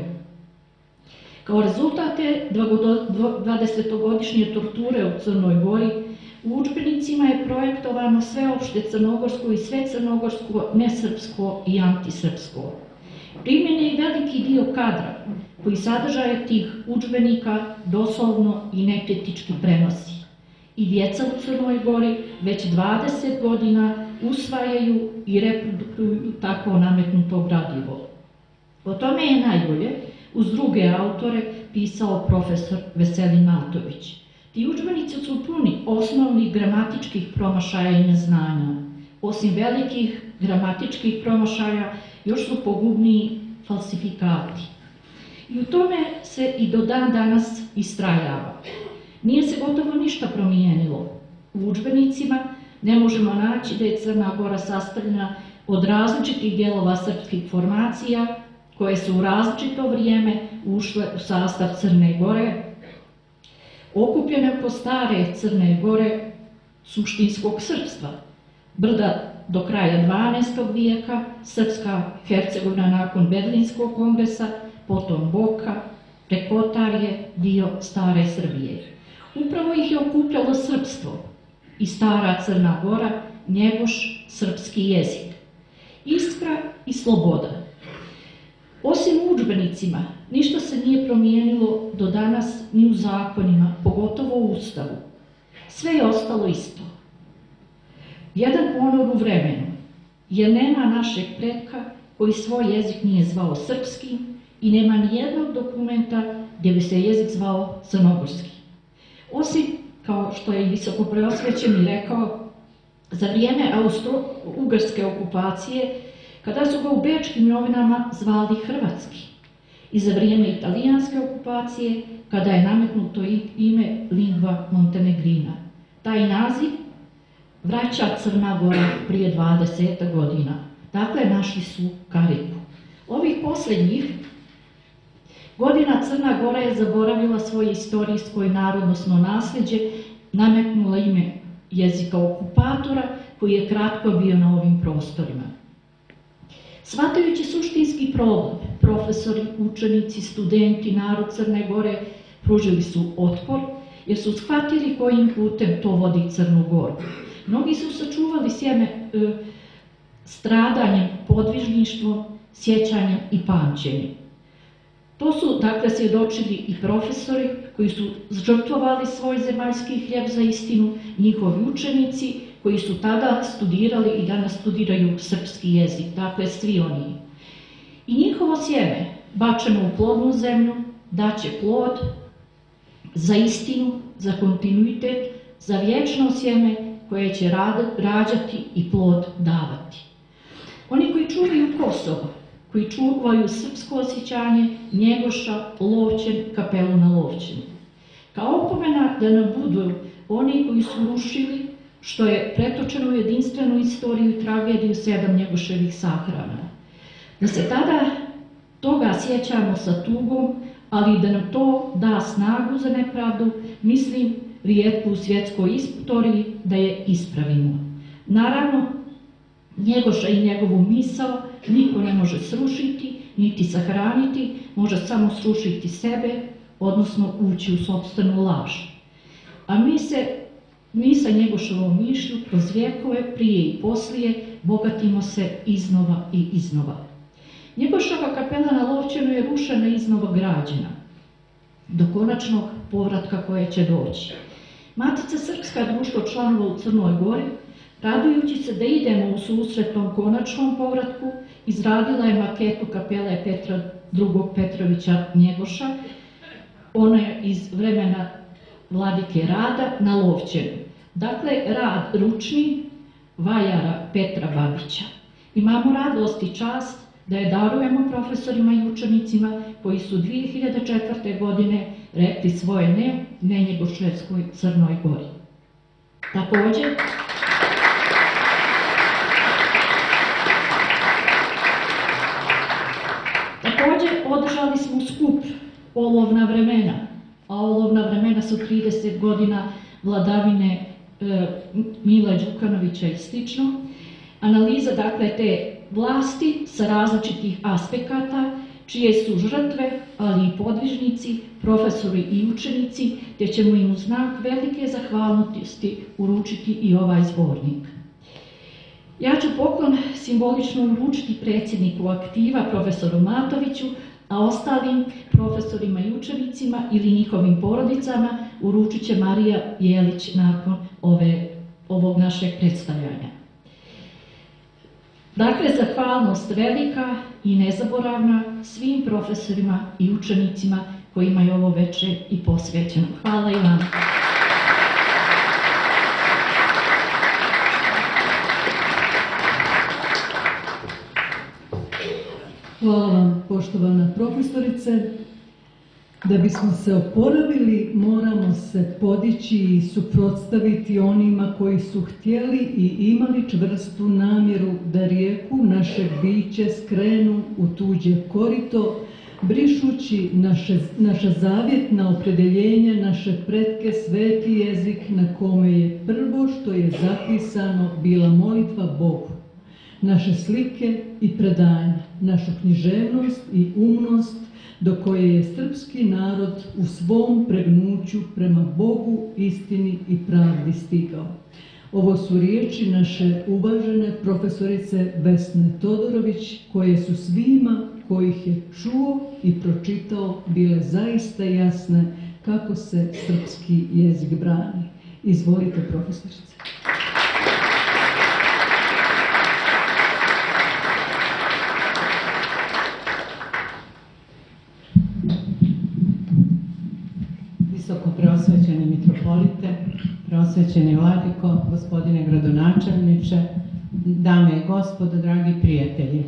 Kao rezultat te dvadesetogodišnje torture u Crnoj Gori, u udžbenicima je projektovano sveopšte crnogorsko i sve crnogorsko, nesrpsko i antisrpsko. Primjen je i veliki dio kadra koji sadržaje tih udžbenika doslovno i nekritički prenosi. I djeca u Crnoj Gori već dvadeset godina usvajaju i reprodukuju tako nametnuto gradivo. O tome je najbolje, uz druge autore, pisao profesor Veselin Matović. Ti udžbenici su puni osnovnih gramatičkih promašaja i neznanja. Osim velikih gramatičkih promašaja, još su pogubniji falsifikati. I u tome se i do dan danas istrajava. Nije se gotovo ništa promijenilo. U udžbenicima ne možemo naći da je Crna Gora sastavljena od različitih dijelova srpskih formacija koje su u različito vrijeme ušle u sastav Crne Gore, okupljene oko stare Crne Gore suštinskog srpstva, Brda do kraja dvanaestog vijeka, Srpska Hercegovina nakon Berlinskog kongresa, potom Boka, Prekotarje, dio stare Srbije. Upravo ih je okupljalo srpstvo i stara Crna Gora, njegoš srpski jezik, iskra i sloboda. Osim u udžbenicima, ništa se nije promijenilo do danas ni u zakonima, pogotovo u Ustavu. Sve je ostalo isto. Jedan ponor u vremenu, jer nema našeg pretka koji svoj jezik nije zvao srpski i nema nijednog dokumenta gdje bi se jezik zvao crnogorski. Osim, kao što je i visokopreosvećeni rekao, za vrijeme austro-ugarske okupacije, kada su ga u bečkim novinama zvali hrvatski, i za vrijeme italijanske okupacije, kada je nametnuto ime lingva montenegrina. Taj naziv vraća Crna Gora prije dvadeset godina. Dakle, našli su kariku. Ovih posljednjih godina Crna Gora je zaboravila svoje istorijsko i narodnosno nasljeđe, nametnula ime jezika okupatora koji je kratko bio na ovim prostorima. Shvatajući suštinski problem, profesori, učenici, studenti, narod Crne Gore pružili su otpor jer su shvatili kojim putem to vodi Crnu Goru. Mnogi su sačuvali sjeme e, stradanjem, podvižništvom, sjećanjem i pamćenjem. To su, dakle, svjedočili i profesori koji su žrtvovali svoj zemaljski hljeb za istinu, njihovi učenici koji su tada studirali i danas studiraju srpski jezik, dakle svi oni. I njihovo sjeme, bačeno u plodnu zemlju, daće plod za istinu, za kontinuitet, za vječno sjeme koje će rađati i plod davati. Oni koji čuvaju Kosovo, koji čuvaju srpsko osjećanje, Njegoša, Lovćen, kapelu na Lovćenu. Kao opomena da nam budu oni koji su rušili, što je pretočeno u jedinstvenu istoriju i tragediju sedam Njegoševih sahrana. Da se tada toga sjećamo sa tugom, ali da nam to da snagu za nepravdu, mislim, rijetko u svjetskoj istoriji da je ispravimo. Naravno, Njegoša i njegovu misao niko ne može srušiti, niti sahraniti, može samo srušiti sebe, odnosno ući u sopstvenu laž. A mi se, mi sa Njegošovom mišlju kroz vjekove, prije i poslije, bogatimo se iznova i iznova. Njegošova kapela na Lovćenu je rušena i iznova građena, do konačnog povratka koje će doći. Matica Srpska, društvo članova u Crnoj Gori, radujući se da idemo u susret tom konačnom povratku, izradila je maketu kapele Petra drugog Petrovića Njegoša. Ona je iz vremena vladike Rada na Lovćenu. Dakle, rad ručni vajara Petra Babića. Imamo radost i čast da je darujemo profesorima i učenicima koji su dvije hiljade četvrte. godine rekli svoje ne, ne Njegoševskoj Crnoj Gori. Također, također održali smo skup Olovna vremena, a olovna vremena su trideset godina vladavine e, Mila Đukanovića i slično. Analiza dakle te vlasti sa različitih aspekata, čije su žrtve, ali i podvižnici, profesori i učenici, te ćemo im u znak velike zahvalnosti uručiti i ovaj zbornik. Ja ću poklon simbolično uručiti predsjedniku aktiva, profesoru Matoviću, a ostalim profesorima i učenicima ili njihovim porodicama uručit će Marija Jelić nakon ove, ovog našeg predstavljanja. Dakle, zahvalnost velika i nezaboravna svim profesorima i učenicima kojima je ovo večer i posvećeno. Hvala i vam. Hvala vam, poštovana profesorice. Da bismo se oporavili, moramo se podići i suprotstaviti onima koji su htjeli i imali čvrstu namjeru da rijeku našeg biće skrenu u tuđe korito, brišući naše, naša zavjetna opredjeljenja, naše pretke, sveti jezik na kome je prvo što je zapisano bila molitva Bogu, naše slike i predanja, našu književnost i umnost, do koje je srpski narod u svom pregnuću prema Bogu, istini i pravdi stigao. Ovo su riječi naše uvažene profesorice Vesne Todorović, koje su svima kojih je čuo i pročitao bile zaista jasne kako se srpski jezik brani. Izvolite, profesorice. Preosvećeni mitropolite, preosvećeni vladiko, gospodine gradonačelniče, dame i gospodo, dragi prijatelji.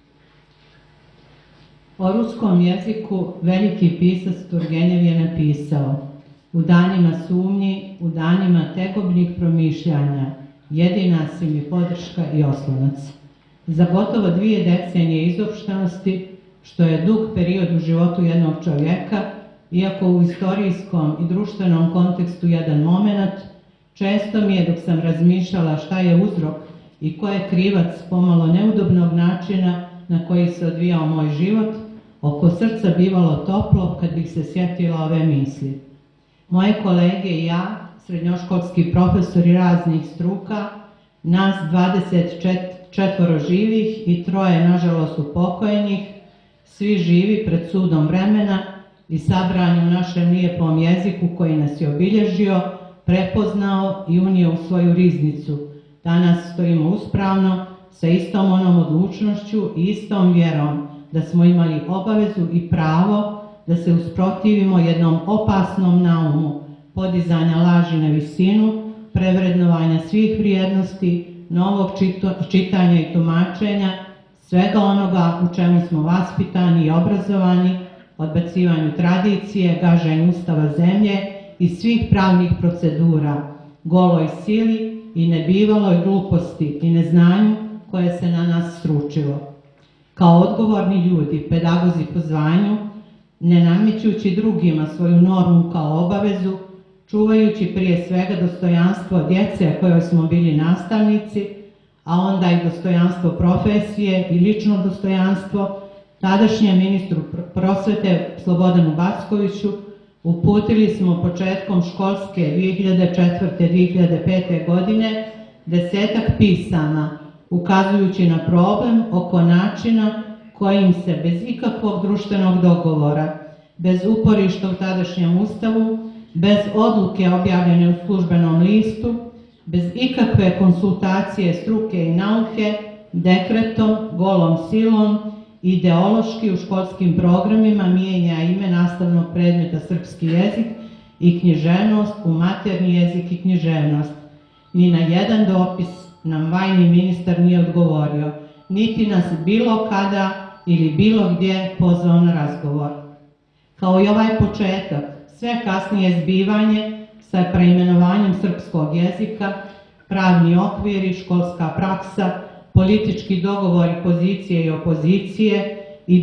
O ruskom jeziku veliki pisac Turgenev je napisao: u danima sumnji, u danima tegobnih promišljanja, jedina si mi podrška i oslonac. Za gotovo dvije decenije izopštenosti, što je dug period u životu jednog čovjeka, iako u istorijskom i društvenom kontekstu jedan moment, često mi je, dok sam razmišljala šta je uzrok i ko je krivac pomalo neudobnog načina na koji se odvijao moj život, oko srca bivalo toplo kad bih se sjetila ove misli. Moje kolege i ja, srednjoškolski profesori raznih struka, nas dvadeset četvoro živih i troje nažalost upokojenih, svi živi pred sudom vremena i sabrani u našem lijepom jeziku koji nas je obilježio, prepoznao i unio u svoju riznicu. Danas stojimo uspravno, sa istom onom odlučnošću i istom vjerom da smo imali obavezu i pravo da se usprotivimo jednom opasnom naumu podizanja laži na visinu, prevrednovanja svih vrijednosti, novog čitanja i tumačenja, svega onoga u čemu smo vaspitani i obrazovani, odbacivanju tradicije, gaženju ustava zemlje i svih pravnih procedura, goloj sili i nebivaloj gluposti i neznanju koje se na nas sručilo. Kao odgovorni ljudi, pedagozi po zvanju, ne namećući drugima svoju normu kao obavezu, čuvajući prije svega dostojanstvo djece kojoj smo bili nastavnici, a onda i dostojanstvo profesije i lično dostojanstvo, tadašnjem ministru prosvete Slobodanu Backoviću uputili smo početkom školske dvije hiljade četvrte dvije hiljade pete. godine desetak pisama ukazujući na problem oko načina kojim se bez ikakvog društvenog dogovora, bez uporišta u tadašnjem ustavu, bez odluke objavljene u službenom listu, bez ikakve konsultacije struke i nauke, dekretom, golom silom, ideološki u školskim programima mijenja ime nastavnog predmeta srpski jezik i književnost u maternji jezik i književnost. Ni na jedan dopis nam vajni ministar nije odgovorio, niti nas bilo kada ili bilo gdje pozvao na razgovor. Kao i ovaj početak, sve kasnije zbivanje sa preimenovanjem srpskog jezika, pravni okviri, školska praksa, politički dogovori pozicije i opozicije,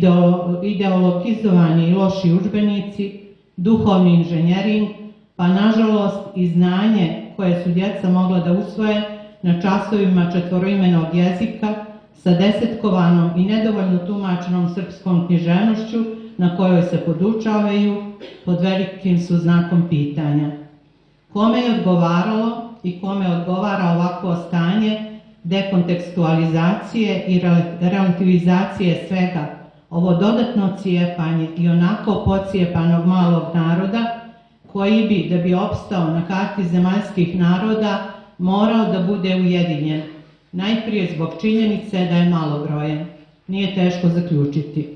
ideologizovani i loši udžbenici, duhovni inženjering, pa nažalost i znanje koje su djeca mogla da usvoje na časovima četvoroimenog jezika sa desetkovanom i nedovoljno tumačenom srpskom književnošću na kojoj se podučavaju, pod velikim su znakom pitanja. Kome je odgovaralo i kome odgovara ovakvo stanje dekontekstualizacije i relativizacije svega, ovo dodatno cijepanje i onako pocijepanog malog naroda, koji bi, da bi opstao na karti zemaljskih naroda, morao da bude ujedinjen. Najprije zbog činjenice da je malobrojen. Nije teško zaključiti.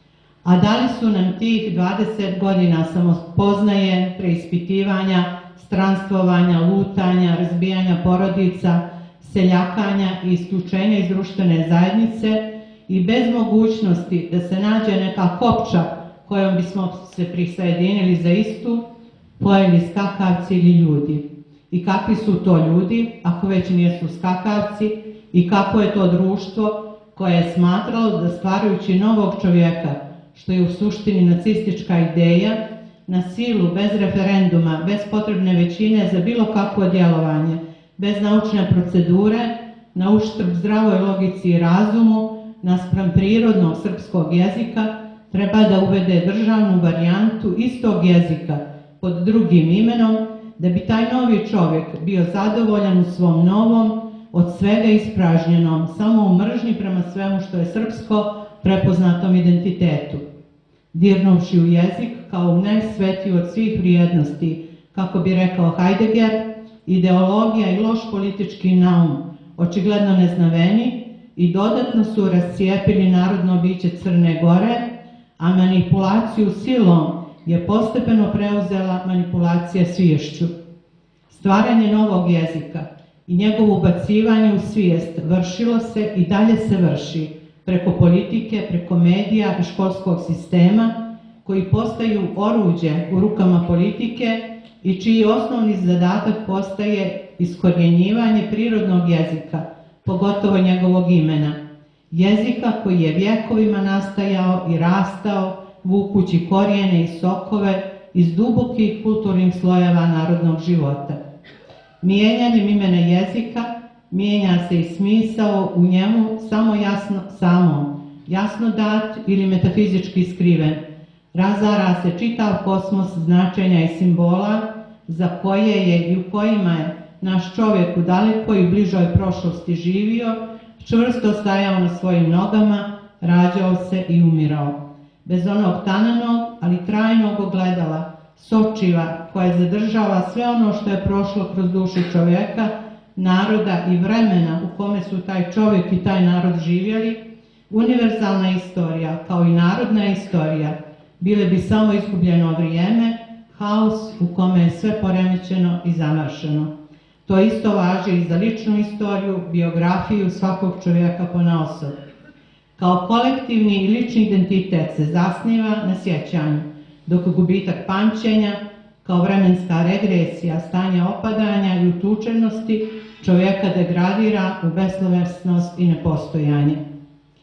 A da li su nam tih dvadeset godina samospoznaje, preispitivanja, stranstvovanja, lutanja, razbijanja porodica, seljakanja i isključenja iz društvene zajednice i bez mogućnosti da se nađe neka kopča kojom bismo se prisajedinili za istu, pojeli skakavci ili ljudi? I kakvi su to ljudi, ako već nijesu skakavci, i kako je to društvo koje je smatralo da stvarajući novog čovjeka, što je u suštini nacistička ideja, na silu, bez referenduma, bez potrebne većine za bilo kakvo djelovanje, bez naučne procedure, na uštrb zdravoj logici i razumu, naspram prirodnog srpskog jezika, treba da uvede državnu varijantu istog jezika pod drugim imenom, da bi taj novi čovjek bio zadovoljan u svom novom, od svega ispražnjenom, samo u mržnji prema svemu što je srpsko, prepoznatom identitetu. Dirnuvši u jezik kao u najsvetiju od svih vrijednosti, kako bi rekao Heidegger, ideologija i loš politički naum, očigledno neznaveni, i dodatno su rascijepili narodno biće Crne Gore, a manipulaciju silom je postepeno preuzela manipulacija sviješću. Stvaranje novog jezika i njegovo ubacivanje u svijest vršilo se i dalje se vrši preko politike, preko medija i školskog sistema, koji postaju oruđe u rukama politike i čiji osnovni zadatak postaje iskorjenjivanje prirodnog jezika, pogotovo njegovog imena. Jezika koji je vjekovima nastajao i rastao, vukući korijene i sokove iz dubokih kulturnih slojeva narodnog života. Mijenjanjem imena jezika mijenja se i smisao u njemu samo jasno samom, jasno dat ili metafizički skriven. Razara se čitav kosmos značenja i simbola za koje je i u kojima je naš čovjek u dalekoj i bližoj prošlosti živio, čvrsto stajao na svojim nogama, rađao se i umirao. Bez onog tanenog, ali trajnog ogledala, sočiva koje zadržava sve ono što je prošlo kroz dušu čovjeka, naroda i vremena u kome su taj čovjek i taj narod živjeli, univerzalna istorija, kao i narodna istorija, bile bi samo izgubljeno vrijeme, haos u kome je sve poremećeno i zamršeno. To isto važi i za ličnu istoriju, biografiju svakog čovjeka ponaosob. Kao kolektivni i lični identitet se zasniva na sjećanju, dok gubitak pamćenja, kao vremenska regresija, stanja opadanja i utučenosti, čovjeka degradira u beslovesnost i nepostojanje.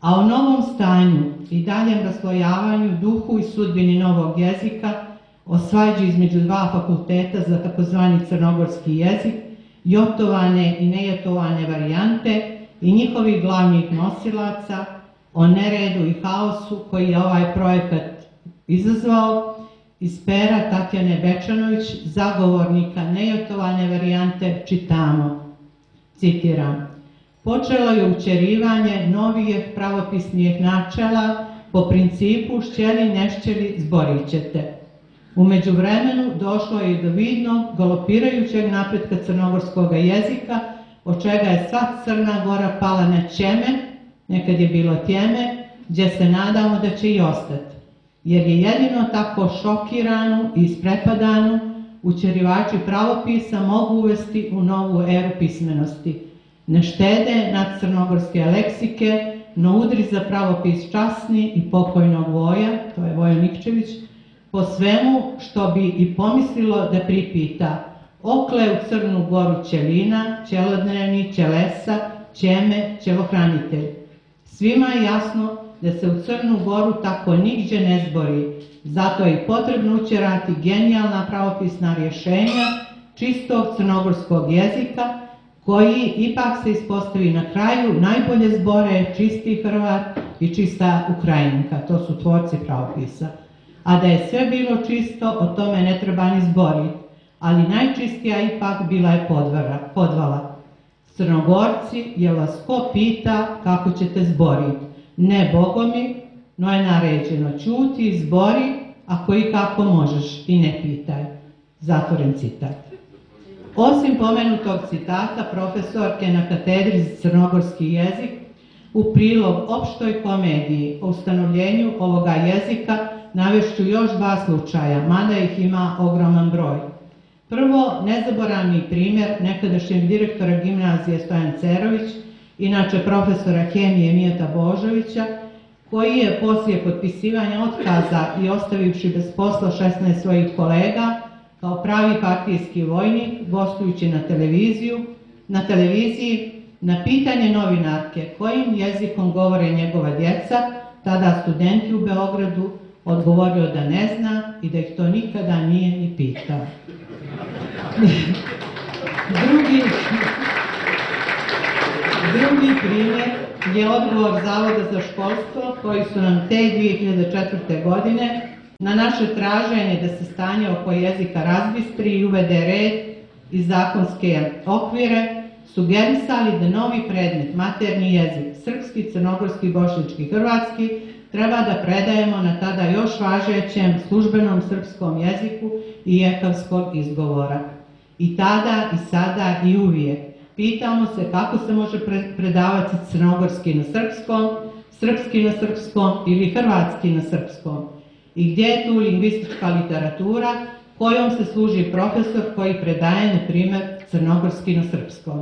a o novom stanju i daljem raslojavanju, duhu i sudbini novog jezika, o svađi između dva fakulteta za takozvani crnogorski jezik, jotovane i nejotovane varijante i njihovih glavnih nosilaca, o neredu i haosu koji je ovaj projekat izazvao, iz pera Tatjane Bečanović, zagovornika nejotovane varijante, čitamo, citiram: počelo je učerivanje novijih pravopisnijih načela po principu šćeli nešćeli zborit ćete. U međuvremenu došlo je i do vidnog, galopirajućeg napretka crnogorskog jezika, od čega je sva Crna Gora pala na ćeme, nekad je bilo tjeme, gdje se nadamo da će i ostati. Jer je jedino tako šokiranu i isprepadanu učerivači pravopisa mogu uvesti u novu eru pismenosti. Ne štede nad crnogorske leksike, no udri za pravopis časni i pokojnog Voja, to je Vojo Nikčević, po svemu što bi i pomislilo da pripita: okle u Crnu Goru ćelina, ćelodnevni, ćelesa, ćeme, ćelohranitelj. Svima je jasno da se u Crnu Goru tako nigdje ne zbori, zato je i potrebno učerati genijalna pravopisna rješenja čistog crnogorskog jezika, koji ipak se ispostavi na kraju najbolje zbore čisti Hrvat i čista Ukrajinka, to su tvorci pravopisa. A da je sve bilo čisto, o tome ne treba ni zboriti, ali najčistija ipak bila je podvara, podvala. Crnogorci, jel vas ko pita kako ćete zboriti? Ne bogomi, no je naređeno: ćuti, zbori, ako i kako možeš, i ne pitaj. Zatvoren citat. Osim pomenutog citata profesorke na katedri za crnogorski jezik, u prilog opštoj komediji o ustanovljenju ovoga jezika navešću još dva slučaja, mada ih ima ogroman broj. Prvo, nezaboravni primjer nekadašnjeg direktora gimnazije Stojan Cerović, inače profesora hemije Mijeta Božovića, koji je poslije potpisivanja otkaza i ostavivši bez posla šesnaest svojih kolega, kao pravi partijski vojnik, gostujući na televiziju, na televiziji, na pitanje novinarke kojim jezikom govore njegova djeca, tada studenti u Beogradu, odgovorio da ne zna i da ih to nikada nije ni pitao. Drugi, drugi primjer je odgovor Zavoda za školstvo, koji su nam te dvije hiljade četvrte. godine na naše traženje da se stanje oko jezika razbistri i uvede red i zakonske okvire, sugerisali da novi predmet, materni jezik, srpski, crnogorski, bošnjački, hrvatski, treba da predajemo na tada još važećem službenom srpskom jeziku i jekavskog izgovora. I tada, i sada, i uvijek. Pitamo se kako se može predavati crnogorski na srpskom, srpski na srpskom ili hrvatski na srpskom. I gdje je tu lingvistička literatura kojom se služi profesor koji predaje, na primjer, crnogorski na srpskom.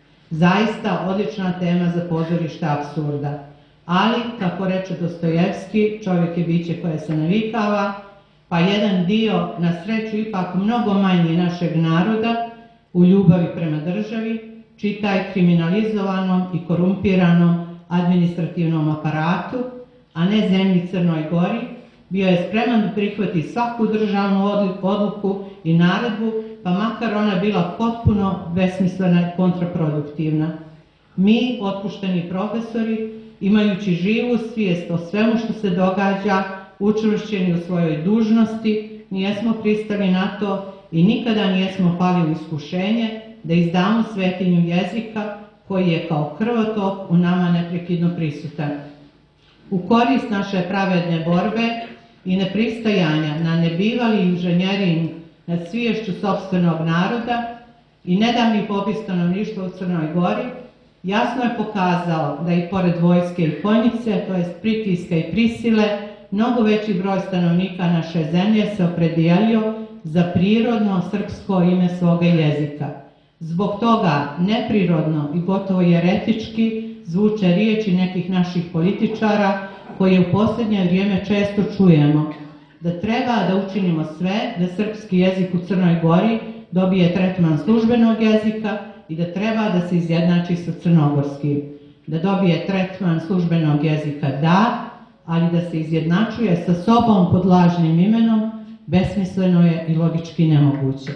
Zaista odlična tema za pozorište apsurda. Ali, kako reče Dostojevski, čovjek je biće koje se navikava, pa jedan dio, na sreću ipak mnogo manji našeg naroda, u ljubavi prema državi, čitaj kriminalizovanom i korumpiranom administrativnom aparatu, a ne zemlji Crnoj Gori, bio je spreman da prihvati svaku državnu odluku i naredbu, pa makar ona bila potpuno besmislena i kontraproduktivna. Mi, otpušteni profesori, imajući živu svijest o svemu što se događa, učvršćeni u svojoj dužnosti, nijesmo pristali na to i nikada nijesmo pali u iskušenje da izdamo svetinju jezika koji je kao krvotok u nama neprekidno prisutan. U korist naše pravedne borbe i nepristajanja na nebivali inženjerin nad sviješću sopstvenog naroda i nedavni popis stanovništva u Crnoj Gori jasno je pokazao da i pored vojske i konjice, to jest pritiska i prisile, mnogo veći broj stanovnika naše zemlje se opredijelio za prirodno srpsko ime svoga jezika. Zbog toga neprirodno i gotovo jeretički zvuče riječi nekih naših političara koje u posljednje vrijeme često čujemo, da treba da učinimo sve da srpski jezik u Crnoj Gori dobije tretman službenog jezika i da treba da se izjednači sa crnogorskim. da dobije tretman službenog jezika da, ali da se izjednačuje sa sobom pod lažnim imenom, besmisleno je i logički nemoguće.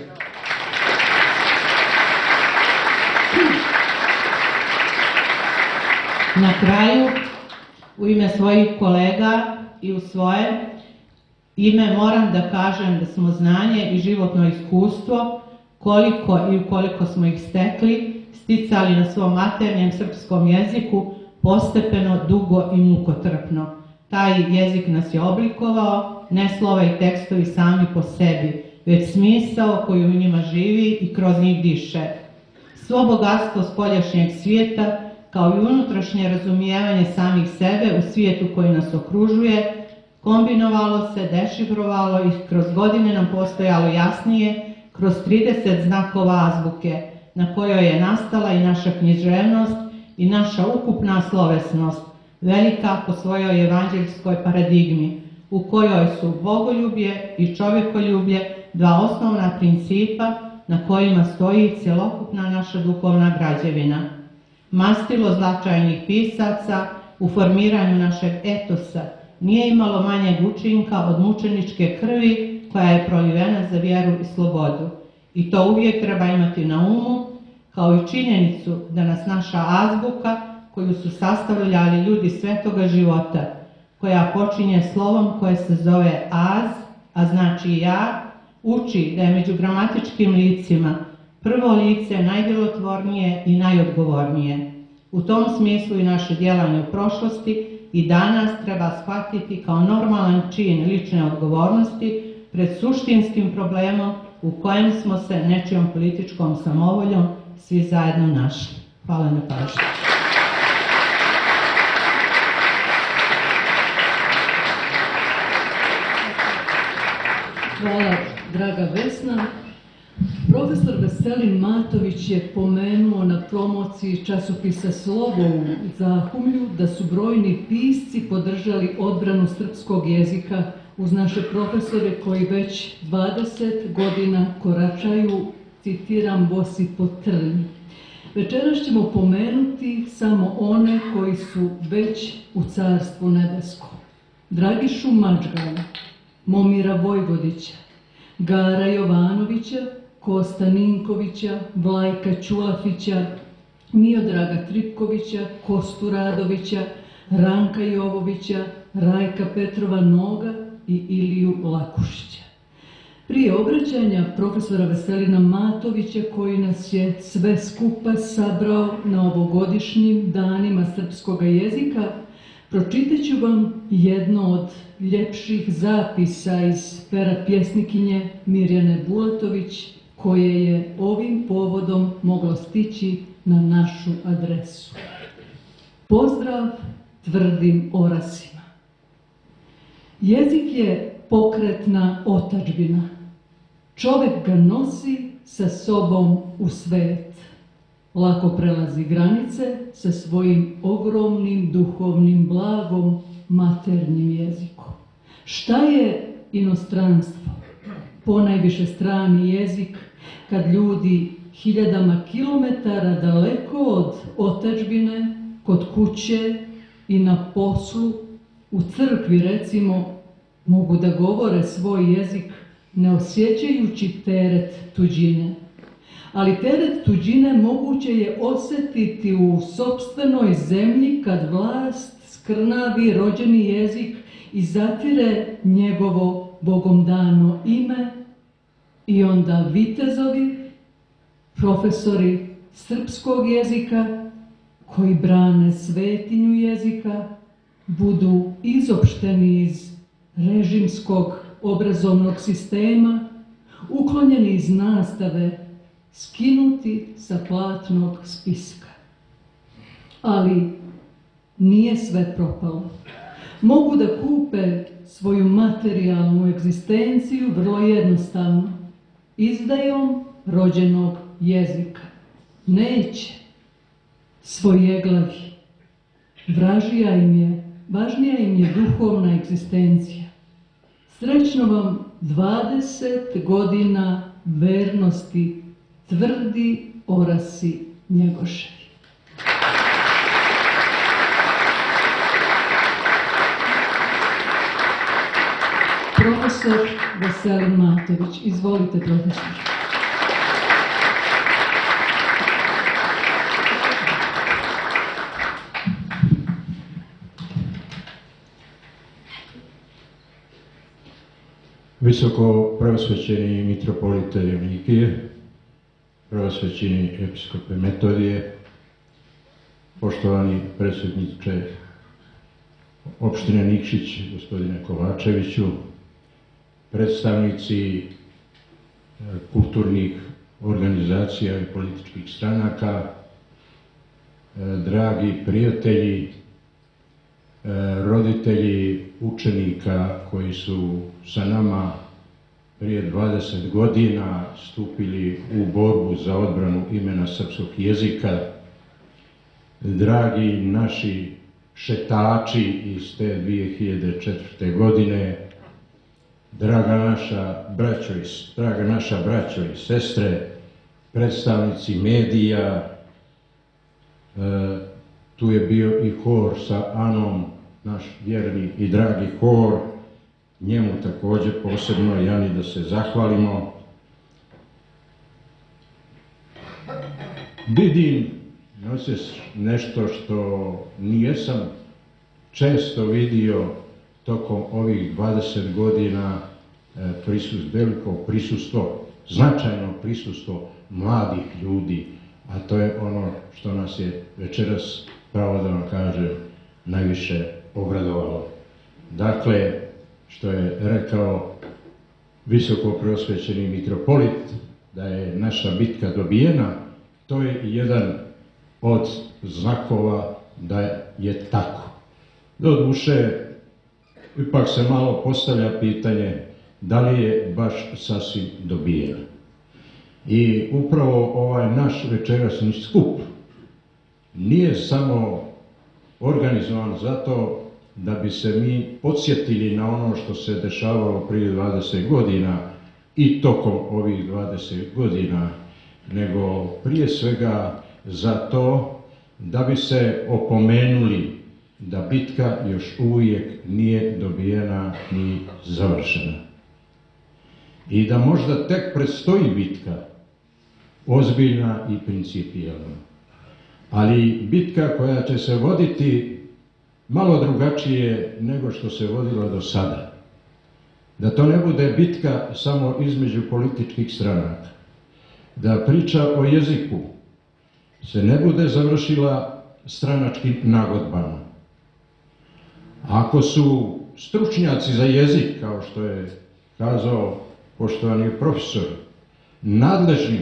Na kraju, u ime svojih kolega i u svoje ime moram da kažem da smo znanje i životno iskustvo, koliko i ukoliko smo ih stekli, sticali na svom maternjem srpskom jeziku postepeno, dugo i mukotrpno. Taj jezik nas je oblikovao, ne slova i tekstovi sami po sebi, već smisao koji u njima živi i kroz njih diše. Svo bogatstvo spoljašnjeg svijeta, kao i unutrašnje razumijevanje samih sebe u svijetu koji nas okružuje, kombinovalo se, dešifrovalo i kroz godine nam postojalo jasnije kroz trideset znakova azbuke, na kojoj je nastala i naša književnost i naša ukupna slovesnost, velika po svojoj evanđeljskoj paradigmi, u kojoj su bogoljublje i čovjekoljublje dva osnovna principa na kojima stoji cjelokupna naša duhovna građevina. Mastilo značajnih pisaca u formiranju našeg etosa nije imalo manjeg učinka od mučeničke krvi koja je prolivena za vjeru i slobodu. I to uvijek treba imati na umu, kao i činjenicu da nas naša azbuka, koju su sastavljali ljudi svetoga života, koja počinje slovom koje se zove az, a znači ja, uči da je među gramatičkim licima prvo lice najdjelotvornije i najodgovornije. U tom smislu i naše djelanje u prošlosti i danas treba shvatiti kao normalan čin lične odgovornosti pred suštinskim problemom u kojem smo se nečijom političkom samovoljom svi zajedno našli. Hvala na pažnju. Hvala, draga Vesna. Profesor Veselin Matović je pomenuo na promociji časopisa Slovo u Zahumlju da su brojni pisci podržali odbranu srpskog jezika uz naše profesore koji već dvadeset godina koračaju, citiram, bosi po trnju. Večeras ćemo pomenuti samo one koji su već u Carstvu nebeskom. Dragišu Mačgana, Momira Vojvodića, Gara Jovanovića, Kosta Ninkovića, Vlajka Ćulafića, Miodraga Tripkovića, Kostu Radovića, Ranka Jovovića, Rajka Petrova Noga i Iliju Lakušića. Prije obraćanja profesora Veselina Matovića, koji nas je sve skupa sabrao na ovogodišnjim danima srpskog jezika, pročitat ću vam jedno od ljepših zapisa iz pera pjesnikinje Mirjane Bulatović, koje je ovim povodom moglo stići na našu adresu. Pozdrav tvrdim orasima. Jezik je pokretna otadžbina. Čovjek ga nosi sa sobom u svet. Lako prelazi granice sa svojim ogromnim duhovnim blagom, maternjim jezikom. Šta je inostranstvo? Ponajviše strani jezik, kad ljudi hiljadama kilometara daleko od otadžbine, kod kuće i na poslu, u crkvi recimo, mogu da govore svoj jezik ne osjećajući teret tuđine. Ali teret tuđine moguće je osjetiti u sopstvenoj zemlji kad vlast skrnavi rođeni jezik i zatire njegovo Bogom dano ime i onda vitezovi, profesori srpskog jezika koji brane svetinju jezika, budu izopšteni iz režimskog obrazovnog sistema, uklonjeni iz nastave, skinuti sa platnog spiska. Ali nije sve propalo. Mogu da kupe svoju materijalnu egzistenciju vrlo jednostavno, izdajom rođenog jezika. Neće. Svojeglavi. Vražija im je, važnija im je duhovna egzistencija. Srećno vam dvadeset godina vernosti, tvrdi orasi Njegoševi. profesor Veselin Matović. Izvolite, profesor. Visoko preosvećeni mitropolite Evnikije, preosvećeni episkope Metodije, poštovani predsjedniče opštine Nikšić, gospodine Kovačeviću, predstavnici kulturnih organizacija i političkih stranaka, dragi prijatelji, roditelji učenika koji su sa nama prije dvadeset godina stupili u borbu za odbranu imena srpskog jezika, dragi naši šetači iz te dvije hiljade četvrte. godine, draga naša braćo i, draga naša braćo i sestre, predstavnici medija, e, tu je bio i hor sa Anom, naš vjerni i dragi hor, njemu također posebno Jani da se zahvalimo. Vidim nešto što nijesam često vidio tokom ovih dvadeset godina, prisust, veliko prisustvo, značajno prisustvo mladih ljudi, a to je ono što nas je večeras, pravo da vam kažem, najviše obradovalo. Dakle, što je rekao visoko preosvećeni mitropolit, da je naša bitka dobijena, to je jedan od znakova da je tako. Doduše, ipak se malo postavlja pitanje da li je baš sasvim dobijena. I upravo ovaj naš večerasni skup nije samo organizovan zato da bi se mi podsjetili na ono što se dešavalo prije dvadeset godina i tokom ovih dvadeset godina, nego prije svega zato da bi se opomenuli da bitka još uvijek nije dobijena ni završena. I da možda tek predstoji bitka, ozbiljna i principijelna. Ali bitka koja će se voditi malo drugačije nego što se vodila do sada. Da to ne bude bitka samo između političkih stranaka. Da priča o jeziku se ne bude završila stranačkim nagodbama. Ako su stručnjaci za jezik, kao što je kazao poštovani profesor, nadležni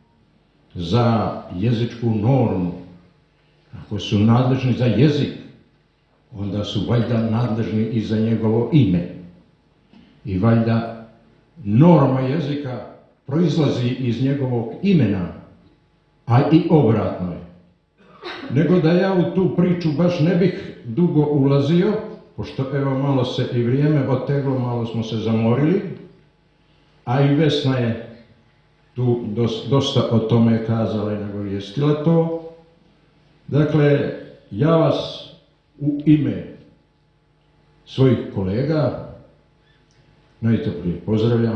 za jezičku normu, ako su nadležni za jezik, onda su valjda nadležni i za njegovo ime. I valjda norma jezika proizlazi iz njegovog imena, a i obratno je. Nego da ja u tu priču baš ne bih dugo ulazio, pošto evo malo se i vrijeme oteglo, malo smo se zamorili, a i Vesna je tu dosta o tome kazala i nagovijestila to. Dakle, ja vas u ime svojih kolega najtoplije pozdravljam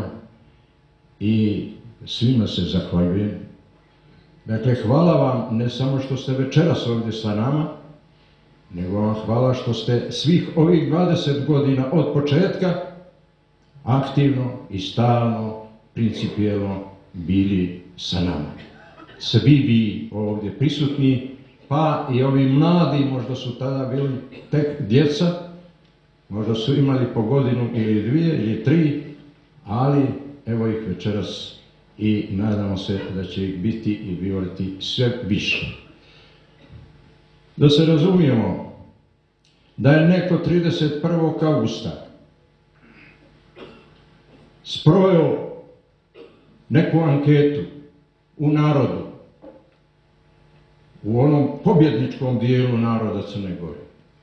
i svima se zahvaljujem. Dakle, hvala vam ne samo što ste večeras ovdje sa nama, nego vam hvala što ste svih ovih dvadeset godina od početka aktivno i stalno, principijelno bili sa nama. Svi vi ovdje prisutni, pa i ovi mladi, možda su tada bili tek djeca, možda su imali po godinu ili dvije ili tri, ali evo ih večeras i nadamo se da će ih biti i bivati sve više. Da se razumijemo, da je neko trideset prvog augusta sproveo neku anketu u narodu, u onom pobjedničkom dijelu naroda Crne Gore.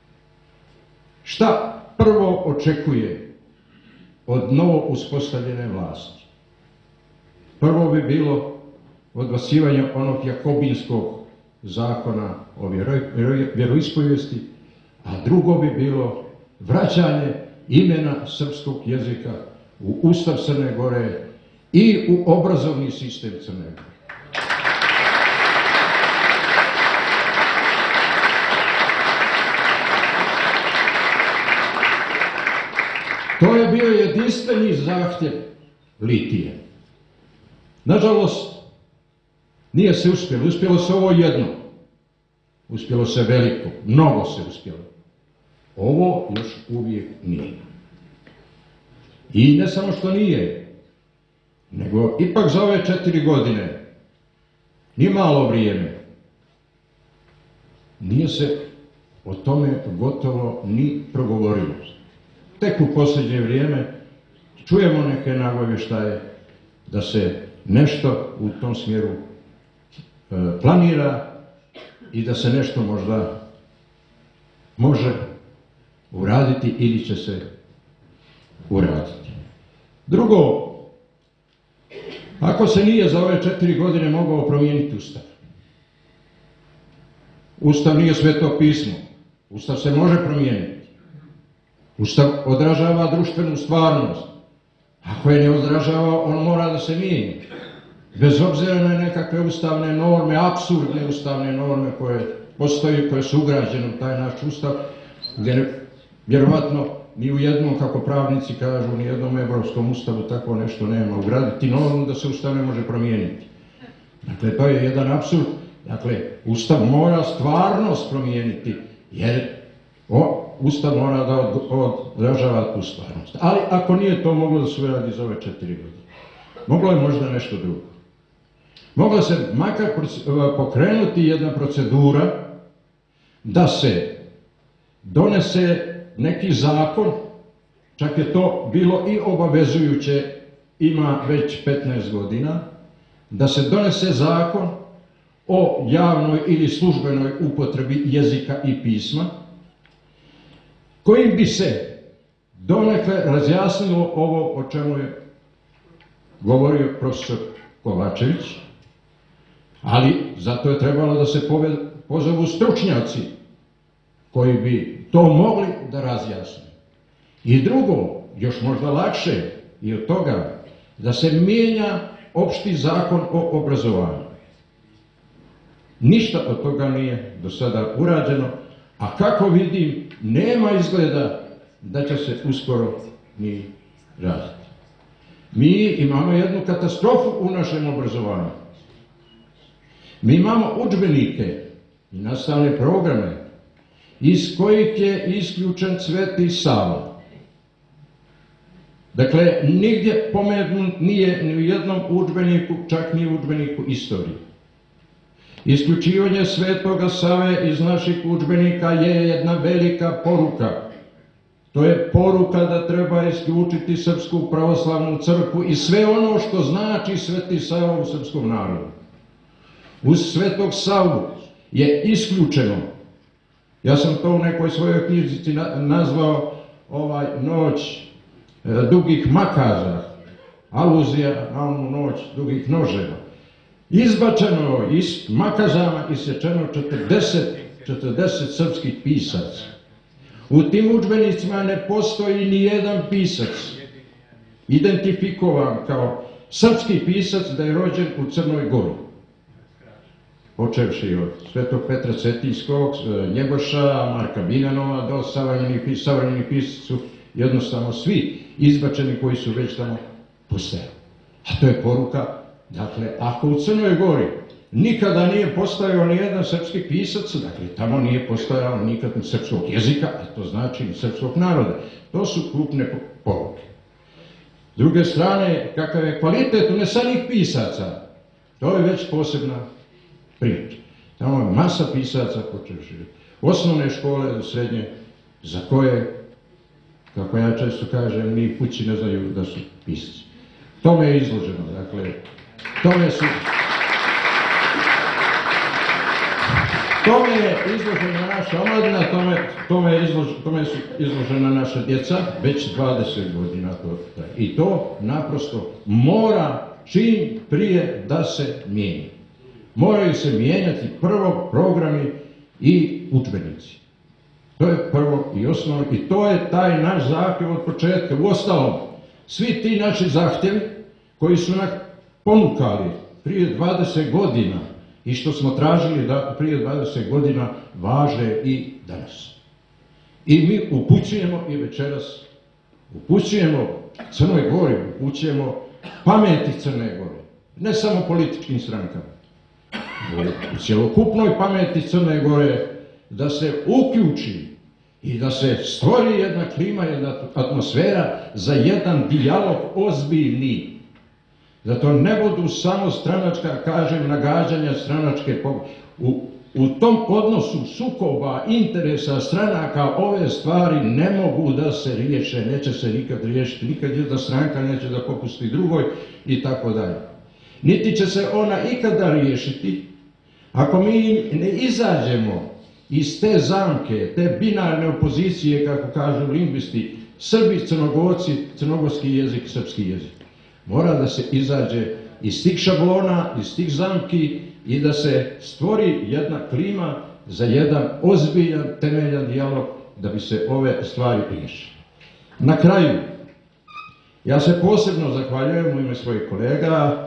Šta prvo očekuje od novo uspostavljene vlasti? Prvo bi bilo odbacivanje onog jakobinskog zakona o vjeroispovijesti, a drugo bi bilo vraćanje imena srpskog jezika u Ustav Crne Gore i u obrazovni sistem Crne Gore. To je bio jedinstveni zahtjev Litije. Nažalost, nije se uspjelo. Uspjelo se ovo jedno. Uspjelo se veliko. Mnogo se uspjelo. Ovo još uvijek nije. I ne samo što nije, nego ipak za ove četiri godine, ni malo vrijeme, nije se o tome gotovo ni progovorilo. Tek u posljednje vrijeme čujemo neke nagovještaje da se nešto u tom smjeru e, planira i da se nešto možda može uraditi ili će se uraditi. Drugo, ako se nije za ove četiri godine mogao promijeniti Ustav, Ustav nije Sveto pismo, Ustav se može promijeniti. Ustav odražava društvenu stvarnost. Ako je ne odražava, on mora da se mijenja. Bez obzira na nekakve ustavne norme, apsurdne ustavne norme koje postoji, koje su ugrađene u taj naš Ustav, gdje vjerovatno ni u jednom, kako pravnici kažu, ni u jednom evropskom ustavu tako nešto nema. Ugraditi normu da se Ustav ne može promijeniti. Dakle, to je jedan apsurd. Dakle, Ustav mora stvarnost promijeniti, jer o, Ustav mora da odražava tu stvarnost. Ali ako nije to moglo da se uradi za ove četiri godine, moglo je možda nešto drugo. Mogla se makar pokrenuti jedna procedura da se donese neki zakon, čak je to bilo i obavezujuće, ima već petnaest godina, da se donese zakon o javnoj ili službenoj upotrebi jezika i pisma, kojim bi se donekle razjasnilo ovo o čemu je govorio profesor Kovačević, ali zato je trebalo da se pozovu stručnjaci koji bi to mogli da razjasne. I drugo, još možda lakše i od toga, da se mijenja opšti zakon o obrazovanju. Ništa od toga nije do sada urađeno, a kako vidim, nema izgleda da će se uskoro ni raditi. Mi imamo jednu katastrofu u našem obrazovanju. Mi imamo udžbenike i nastavne programe iz kojih je isključen Sveti Sava. Dakle, nigdje pomenut nije ni u jednom udžbeniku, čak ni u udžbeniku istorije. Isključivanje Svetoga Save iz naših udžbenika je jedna velika poruka. To je poruka da treba isključiti Srpsku pravoslavnu crkvu i sve ono što znači Sveti Sava u srpskom narodu. Uz Svetog Savu je isključeno, ja sam to u nekoj svojoj knjižici nazvao ovaj noć e, dugih makaza, aluzija na onu noć dugih noževa. Izbačeno iz makazama isječeno četrdeset srpskih pisaca. U tim udžbenicima ne postoji ni jedan pisac identifikovan kao srpski pisac da je rođen u Crnoj Gori. Počevši od Svetog Petra Cetinskog, Njegoša, Marka Biljanova, do savremenih pisaca su jednostavno svi izbačeni koji su već tamo postojali. A to je poruka, dakle, ako u Crnoj Gori nikada nije postojao ni jedan srpski pisac, dakle, tamo nije postojao nikad ni srpskog jezika, a to znači ni srpskog naroda. To su krupne poruke. S druge strane, kakav je kvalitet unesenih pisaca, to je već posebna priča. Tamo je masa pisaca počevši osnovne škole do srednje, za koje, kako ja često kažem, ni kući ne znaju da su pisaci. Tome je izloženo, dakle, tome su... Tome je izložena naša omladina, tome, tome, je izlož, tome su izložena naša djeca, već dvadeset godina. To, I to naprosto mora čim prije da se mijenja. Moraju se mijenjati prvo programi i udžbenici. To je prvo i osnovno i to je taj naš zahtjev od početka. Uostalom, Svi ti naši zahtjevi koji su nas ponukali prije dvadeset godina i što smo tražili da prije dvadeset godina važe i danas. I mi upućujemo i večeras, upućujemo Crnoj Gori, upućujemo pameti Crne Gore, ne samo političkim strankama, u cjelokupnoj pameti Crne Gore da se uključi i da se stvori jedna klima, jedna atmosfera za jedan dijalog ozbiljni. Da to ne budu samo stranačka, kažem, nagađanja stranačke u, u tom odnosu sukoba interesa stranaka ove stvari ne mogu da se riješe, neće se nikad riješiti, nikad jedna stranka neće da popusti drugoj i tako dalje. Niti će se ona ikada riješiti ako mi ne izađemo iz te zamke, te binarne opozicije, kako kažu lingvisti, Srbi, Crnogorci, crnogorski jezik, srpski jezik. Mora da se izađe iz tih šablona, iz tih zamki i da se stvori jedna klima za jedan ozbiljan, temeljan dijalog da bi se ove stvari riješile. Na kraju, ja se posebno zahvaljujem u ime svojih kolega,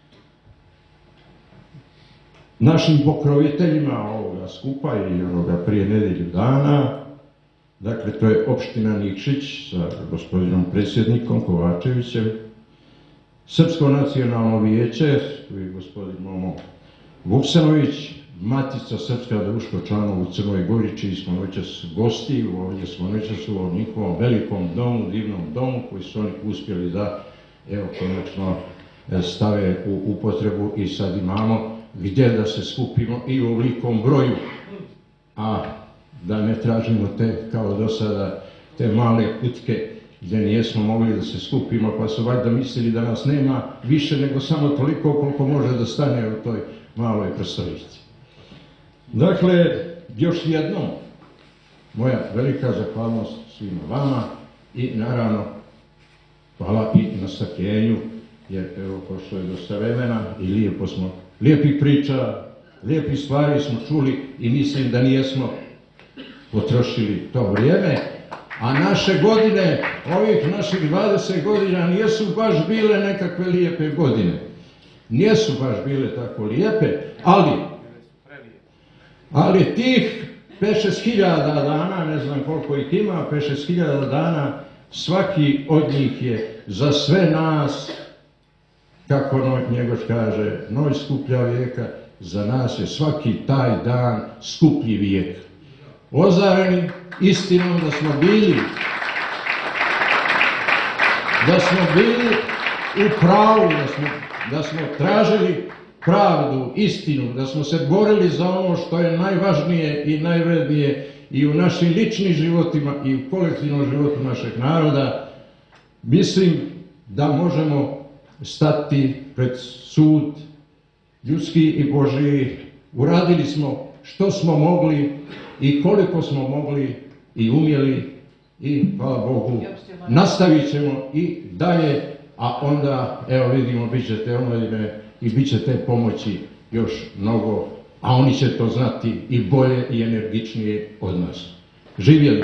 našim pokroviteljima ovoga skupa i ovoga prije nedelju dana. Dakle, to je opština Nikšić sa gospodinom predsjednikom Kovačevićem, Srpsko nacionalno vijeće, tu je gospodin Momo Vuksanović, Matica Srpska društvo članova u Crnoj Gori, čiji smo noćas gosti, ovdje smo noćas u ovom njihovom velikom domu, divnom domu, koji su oni uspjeli da, evo, konačno stave u upotrebu i sad imamo gdje da se skupimo i u ovolikom broju, a da ne tražimo te, kao do sada, te male kutke gdje nijesmo mogli da se skupimo, pa su valjda mislili da nas nema više nego samo toliko koliko može da stane u toj maloj prostorici. Dakle, još jednom, moja velika zahvalnost svima vama i naravno hvala i na strpljenju, jer evo, prošlo je dosta vremena i lijepo smo, lijepih priča, lijepih stvari smo čuli i mislim da nijesmo potrošili to vrijeme, a naše godine, ovih naših dvadeset godina nijesu baš bile nekakve lijepe godine. Nijesu baš bile tako lijepe, ali, ali tih pet šest hiljada dana, ne znam koliko ih ima, pet šest hiljada dana, svaki od njih je za sve nas, kako Njegoš kaže, noć skuplja vijeka, za nas je svaki taj dan skuplji vijek. Ozareni istinom da smo bili, da smo bili u pravu, da smo, da smo tražili pravdu, istinu, da smo se borili za ono što je najvažnije i najvrednije i u našim ličnim životima i u kolektivnom životu našeg naroda, mislim da možemo stati pred sud ljudski i Božiji. Uradili smo što smo mogli i koliko smo mogli i umjeli i, hvala Bogu, nastavit ćemo i dalje, a onda, evo vidimo, bit će te omladine i bit će te pomoći još mnogo, a oni će to znati i bolje i energičnije od nas. Živjeli!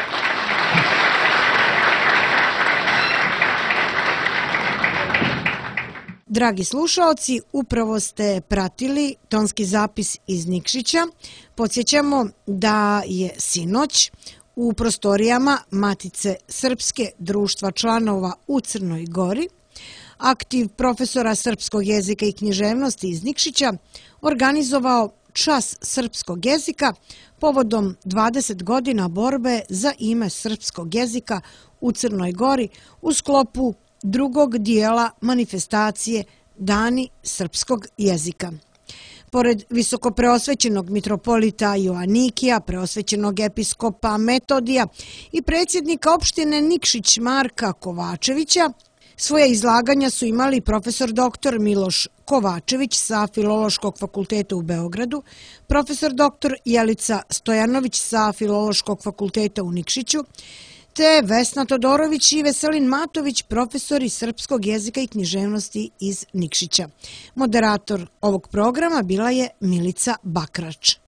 Dragi slušaoci, upravo ste pratili tonski zapis iz Nikšića. Podsjećamo da je sinoć u prostorijama Matice Srpske društva članova u Crnoj Gori aktiv profesora srpskog jezika i književnosti iz Nikšića organizovao čas srpskog jezika povodom dvadeset godina borbe za ime srpskog jezika u Crnoj Gori u sklopu drugog dijela manifestacije Dani srpskog jezika. Pored visokopreosvećenog mitropolita Joanikija, preosvećenog episkopa Metodija i predsjednika opštine Nikšić Marka Kovačevića, svoje izlaganja su imali profesor doktor Miloš Kovačević sa Filološkog fakulteta u Beogradu, profesor doktor Jelica Stojanović sa Filološkog fakulteta u Nikšiću, te Vesna Todorović i Veselin Matović, profesori srpskog jezika i književnosti iz Nikšića. Moderator ovog programa bila je Milica Bakrač.